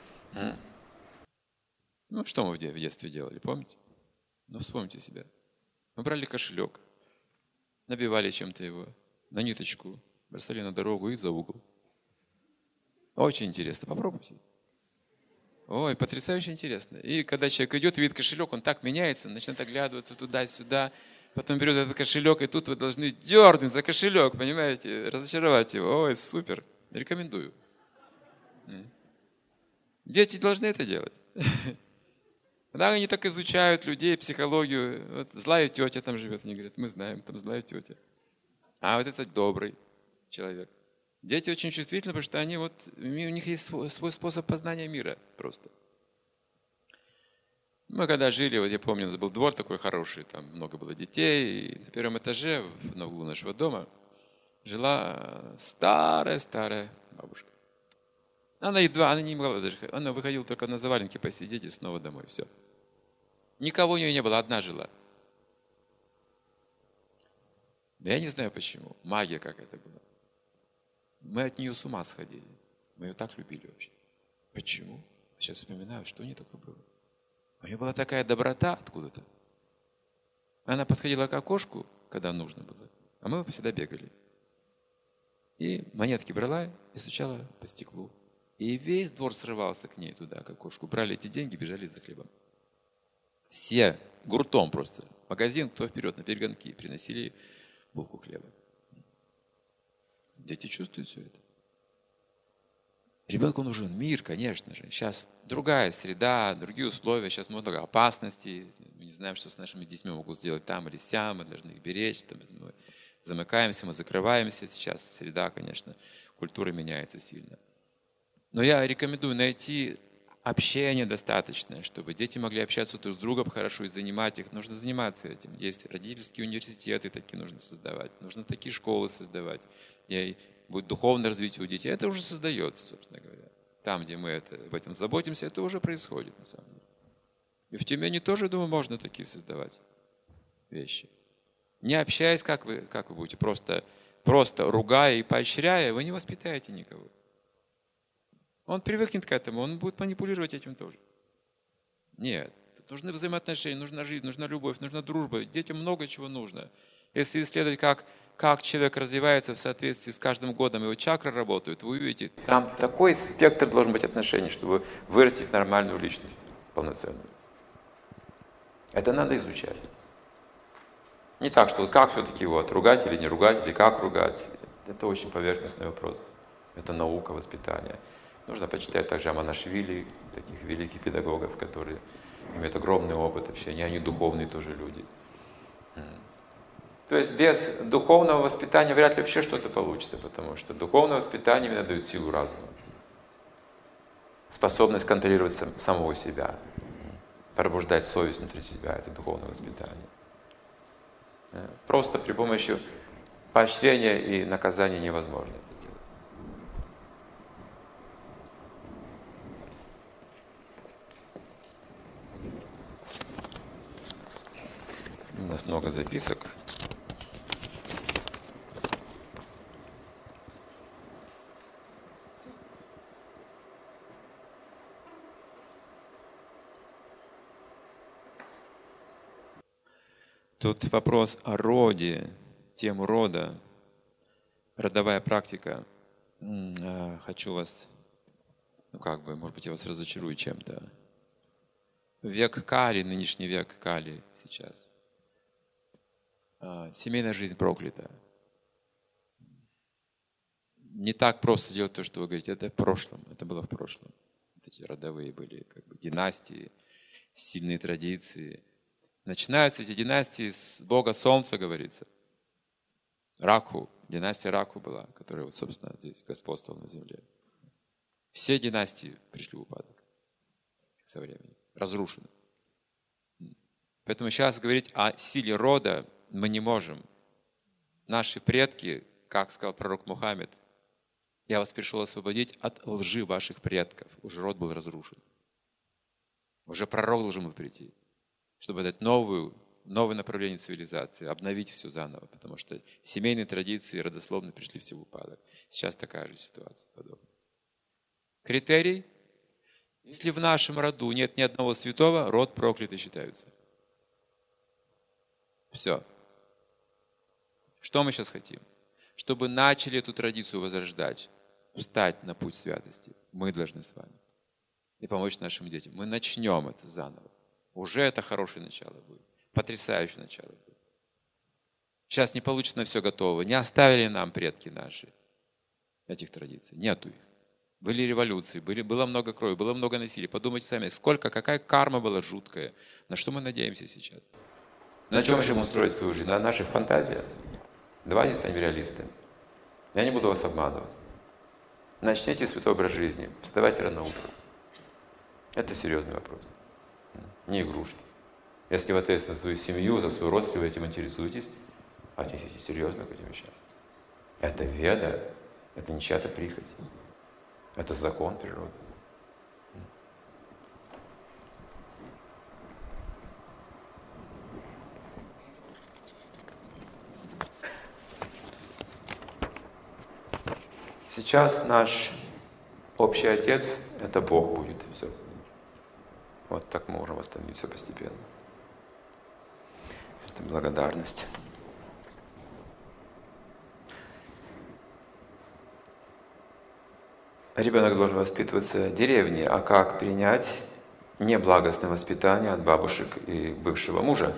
Ну, что мы в детстве делали, помните? Ну, вспомните себя. Мы брали кошелек, набивали чем-то его на ниточку, бросали на дорогу и за угол. Очень интересно, попробуйте. Ой, потрясающе интересно. И когда человек идет, видит кошелек, он так меняется, он начинает оглядываться туда-сюда, потом берет этот кошелек, и тут вы должны дернуть за кошелек, понимаете, разочаровать его. Ой, супер, рекомендую. Дети должны это делать. Да, они так изучают людей, психологию. Вот злая тетя там живет, они говорят, мы знаем, там злая тетя. А вот этот добрый человек. Дети очень чувствительны, потому что они вот, у них есть свой способ познания мира просто. Мы когда жили, вот я помню, у нас был двор такой хороший, там много было детей, и на первом этаже, на углу нашего дома, жила старая бабушка. Она не могла даже, она выходила только на заваленке посидеть и снова домой, все. Никого у нее не было, одна жила. Да я не знаю почему, магия какая-то была. Мы от нее с ума сходили. Мы ее так любили вообще. Почему? Сейчас вспоминаю, что у нее такое было. У нее была такая доброта откуда-то. Она подходила к окошку, когда нужно было, а мы всегда бегали. И монетки брала и стучала по стеклу. И весь двор срывался к ней туда, к окошку. Брали эти деньги, бежали за хлебом. Все гуртом просто. Магазин, кто вперед, на перегонки. Приносили булку хлеба. Дети чувствуют все это. Ребенку нужен мир, конечно же. Сейчас другая среда, другие условия, сейчас много опасностей. Мы не знаем, что с нашими детьми могут сделать там или сям, мы должны их беречь. Там, мы замыкаемся, мы закрываемся. Сейчас среда, конечно, культура меняется сильно. Но я рекомендую найти общение достаточное, чтобы дети могли общаться друг с другом хорошо и занимать их. Нужно заниматься этим. Есть родительские университеты, такие нужно создавать. Нужно такие школы создавать. И будет духовное развитие у детей. Это уже создается, собственно говоря. Там, где мы об этом заботимся, это уже происходит на самом деле. И в Тюмени тоже, думаю, можно такие создавать вещи. Не общаясь, как вы будете, просто ругая и поощряя, вы не воспитаете никого. Он привыкнет к этому, он будет манипулировать этим тоже. Нет, тут нужны взаимоотношения, нужна жизнь, нужна любовь, нужна дружба. Детям много чего нужно. Если исследовать, как человек развивается в соответствии с каждым годом, его чакры работают, вы увидите, там такой спектр должен быть отношений, чтобы вырастить нормальную личность, полноценную. Это надо изучать. Не так, что как все-таки ругать или не ругать, или как ругать. Это очень поверхностный вопрос. Это наука воспитания. Нужно почитать также Аманашвили, таких великих педагогов, которые имеют огромный опыт общения, они духовные тоже люди. То есть без духовного воспитания вряд ли вообще что-то получится, потому что духовное воспитание именно дает силу разума. Способность контролировать самого себя, пробуждать совесть внутри себя, это духовное воспитание. Просто при помощи поощрения и наказания невозможно это сделать. У нас много записок. Тут вопрос о роде, тему рода, родовая практика. Хочу вас, может быть, я вас разочарую чем-то. Век Кали, нынешний век Кали сейчас. Семейная жизнь проклята. Не так просто сделать то, что вы говорите. Это в прошлом, это было в прошлом. Эти родовые были династии, сильные традиции. Начинаются эти династии с бога Солнца, говорится. Ракху, династия Ракху была, которая, собственно, здесь господствовала на земле. Все династии пришли в упадок со временем, разрушены. Поэтому сейчас говорить о силе рода мы не можем. Наши предки, как сказал пророк Мухаммед, я вас пришел освободить от лжи ваших предков. Уже род был разрушен. Уже пророк должен был прийти, чтобы дать новое направление цивилизации, обновить все заново, потому что семейные традиции родословно пришли все в упадок. Сейчас такая же ситуация подобная. Критерий: если в нашем роду нет ни одного святого, род проклятый считается. Все. Что мы сейчас хотим? Чтобы начали эту традицию возрождать, встать на путь святости. Мы должны с вами. И помочь нашим детям. Мы начнем это заново. Уже это хорошее начало будет. Потрясающее начало будет. Сейчас не получится на все готово. Не оставили нам предки наши этих традиций. Нету их. Были революции, было много крови, было много насилия. Подумайте сами, какая карма была жуткая. На что мы надеемся сейчас? На чем мы будем устроить свою жизнь? На наших фантазиях? Давайте станем реалистами. Я не буду вас обманывать. Начните святой образ жизни. Вставайте рано утром. Это серьезный вопрос. Не игрушки. Если вы ответственны за свою семью, за свою родственность, вы этим интересуетесь, отнеситесь серьезно к этим вещам. Это веда, это не чья-то прихоть. Это закон природы. Сейчас наш общий Отец – это Бог будет. Все. Вот так мы можем восстановить все постепенно. Это благодарность. Ребенок должен воспитываться в деревне, а как принять неблагостное воспитание от бабушек и бывшего мужа?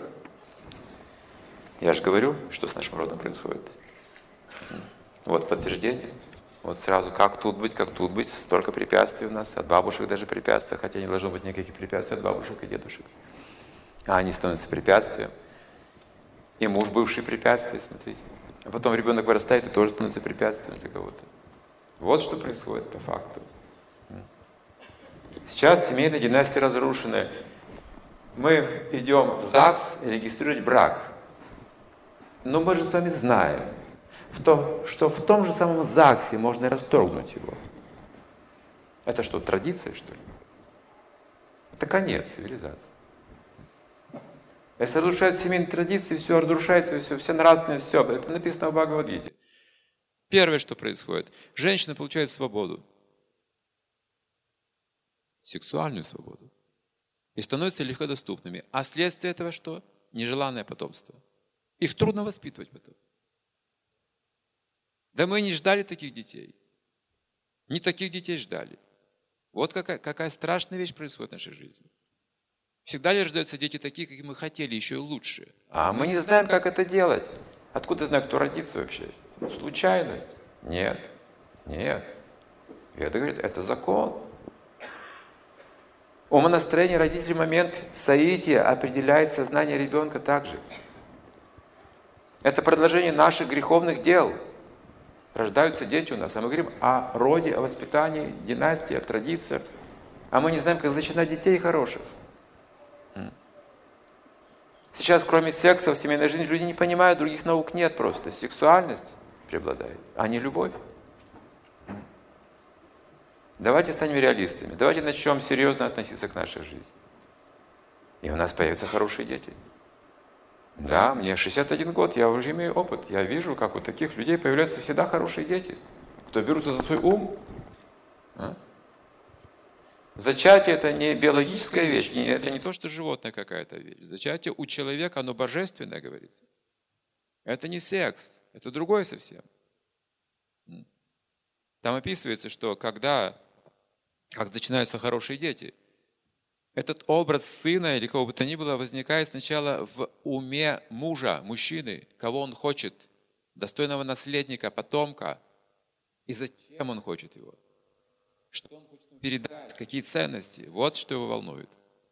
Я же говорю, что с нашим родом происходит. Вот подтверждение. Вот сразу, как тут быть, столько препятствий у нас, от бабушек даже препятствия, хотя не должно быть никаких препятствий от бабушек и дедушек. А они становятся препятствием. И муж бывший препятствие, смотрите. А потом ребенок вырастает и тоже становится препятствием для кого-то. Вот что происходит по факту. Сейчас семейные династии разрушены. Мы идем в ЗАГС регистрировать брак. Но мы же с вами знаем, что в том же самом ЗАГСе можно и расторгнуть его. Это что, традиция, что ли? Это конец цивилизации. Если разрушаются семейные традиции, все разрушается, все нравственное, все. Это написано в Бхагавад-гите. Первое, что происходит. Женщина получает свободу. Сексуальную свободу. И становятся легкодоступными. А следствие этого что? Нежеланное потомство. Их трудно воспитывать потом. Да мы не ждали таких детей. Не таких детей ждали. Вот какая страшная вещь происходит в нашей жизни. Всегда ли рождаются дети такие, какие мы хотели, еще и лучше? А мы не знаем, как это делать. Откуда знаю, кто родится вообще? Случайность? Нет. Веда говорит, это закон. Умонастроение родителей в момент соития определяет сознание ребенка также. Это продолжение наших греховных дел. Рождаются дети у нас, а мы говорим о роде, о воспитании, династии, о традициях. А мы не знаем, как зачинать детей хороших. Сейчас, кроме секса в семейной жизни, люди не понимают, других наук нет просто. Сексуальность преобладает, а не любовь. Давайте станем реалистами. Давайте начнем серьезно относиться к нашей жизни. И у нас появятся хорошие дети. Да, мне 61 год, я уже имею опыт. Я вижу, как у таких людей появляются всегда хорошие дети, кто берутся за свой ум. Зачатие – это не биологическая вещь, это не то, что животное какая-то вещь. Зачатие у человека, оно божественное, говорится. Это не секс, это другое совсем. Там описывается, что как начинаются хорошие дети, этот образ сына или кого бы то ни было возникает сначала в уме мужа, мужчины, кого он хочет, достойного наследника, потомка, и зачем он хочет его. Что он хочет передать, какие ценности. Вот что его волнует.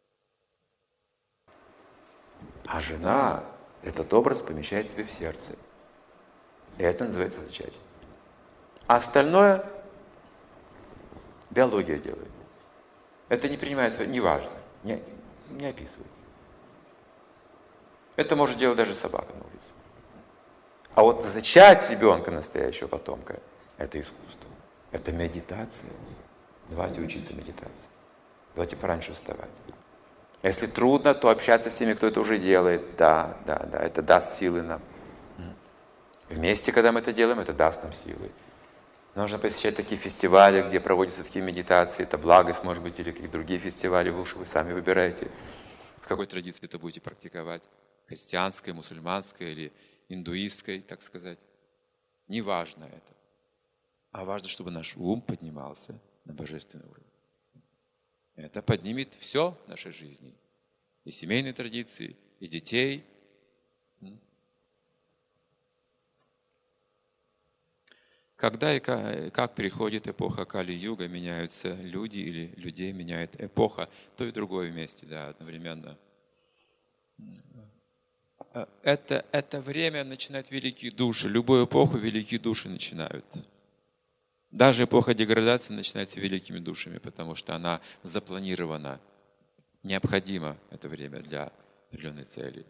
А жена этот образ помещает себе в сердце. И это называется зачатие. А остальное биология делает. Это не принимается, не важно, не описывается. Это может делать даже собака на улице. А вот зачать ребенка, настоящего потомка, это искусство. Это медитация. Давайте учиться медитации. Давайте пораньше вставать. Если трудно, то общаться с теми, кто это уже делает. Да, это даст силы нам. Вместе, когда мы это делаем, это даст нам силы. Нужно посещать такие фестивали, где проводятся такие медитации. Это благость, может быть, или какие-то другие фестивали. Вы сами выбираете, в какой традиции это будете практиковать. Христианской, мусульманской или индуистской, так сказать. Не важно это. А важно, чтобы наш ум поднимался на божественный уровень. Это поднимет все в нашей жизни. И семейные традиции, и детей. Когда и как переходит эпоха Кали-юга, меняются люди или людей меняет эпоха, то и другое вместе, да, одновременно. Это время начинают великие души. Любую эпоху великие души начинают. Даже эпоха деградации начинается великими душами, потому что она запланирована. Необходимо это время для определенной цели.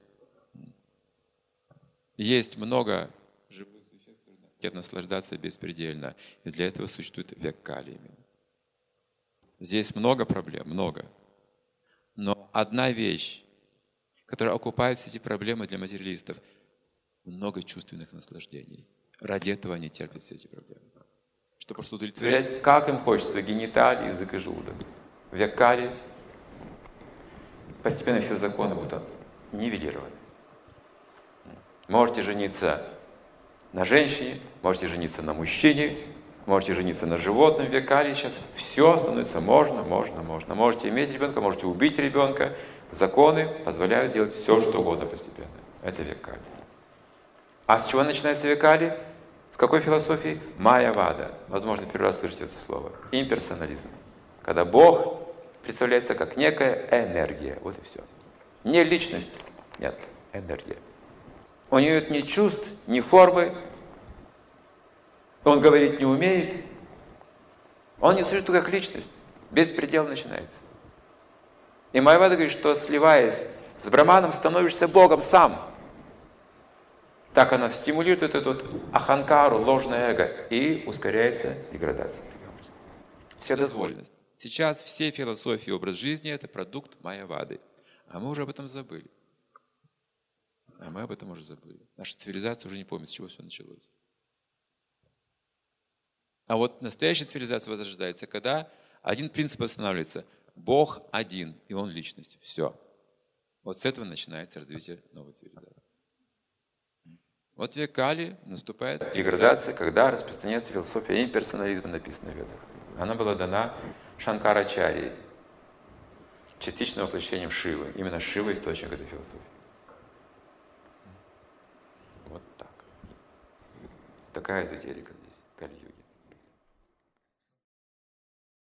Есть много живых существ, которые хотят наслаждаться беспредельно. И для этого существует век Кали. Здесь много проблем, много. Но одна вещь, которая окупает все эти проблемы для материалистов, много чувственных наслаждений. Ради этого они терпят все эти проблемы. Чтобы просто удовлетворять, как им хочется, гениталии, язык и желудок. В век Кали постепенно все законы будут нивелированы. Можете жениться на женщине, можете жениться на мужчине, можете жениться на животном в век Кали. Сейчас все становится можно. Можете иметь ребенка, можете убить ребенка. Законы позволяют делать все, что угодно постепенно. Это век Кали. А с чего начинается век Кали? С какой философии? Майявада. Возможно, первый раз слышите это слово. Имперсонализм. Когда Бог представляется как некая энергия. Вот и все. Не личность. Нет, энергия. У нее нет ни чувств, ни формы. Он говорить не умеет. Он не существует как личность. Беспредел начинается. И Майявада говорит, что сливаясь с Брахманом, становишься Богом сам. Так она стимулирует эту аханкару, ложное эго, и ускоряется деградация. Вседозволенность. Сейчас все философии и образ жизни – это продукт Майявады. А мы уже об этом забыли. Наша цивилизация уже не помнит, с чего все началось. А вот настоящая цивилизация возрождается, когда один принцип останавливается. Бог один, и Он личность. Все. Вот с этого начинается развитие новой цивилизации. Вот в век Кали наступает деградация, когда распространяется философия имперсонализма, написанная в Ведах. Она была дана Шанкарачарьей, частичным воплощением Шивы. Именно Шива – источник этой философии. Вот так. Такая эзотерика здесь, Кали-юга.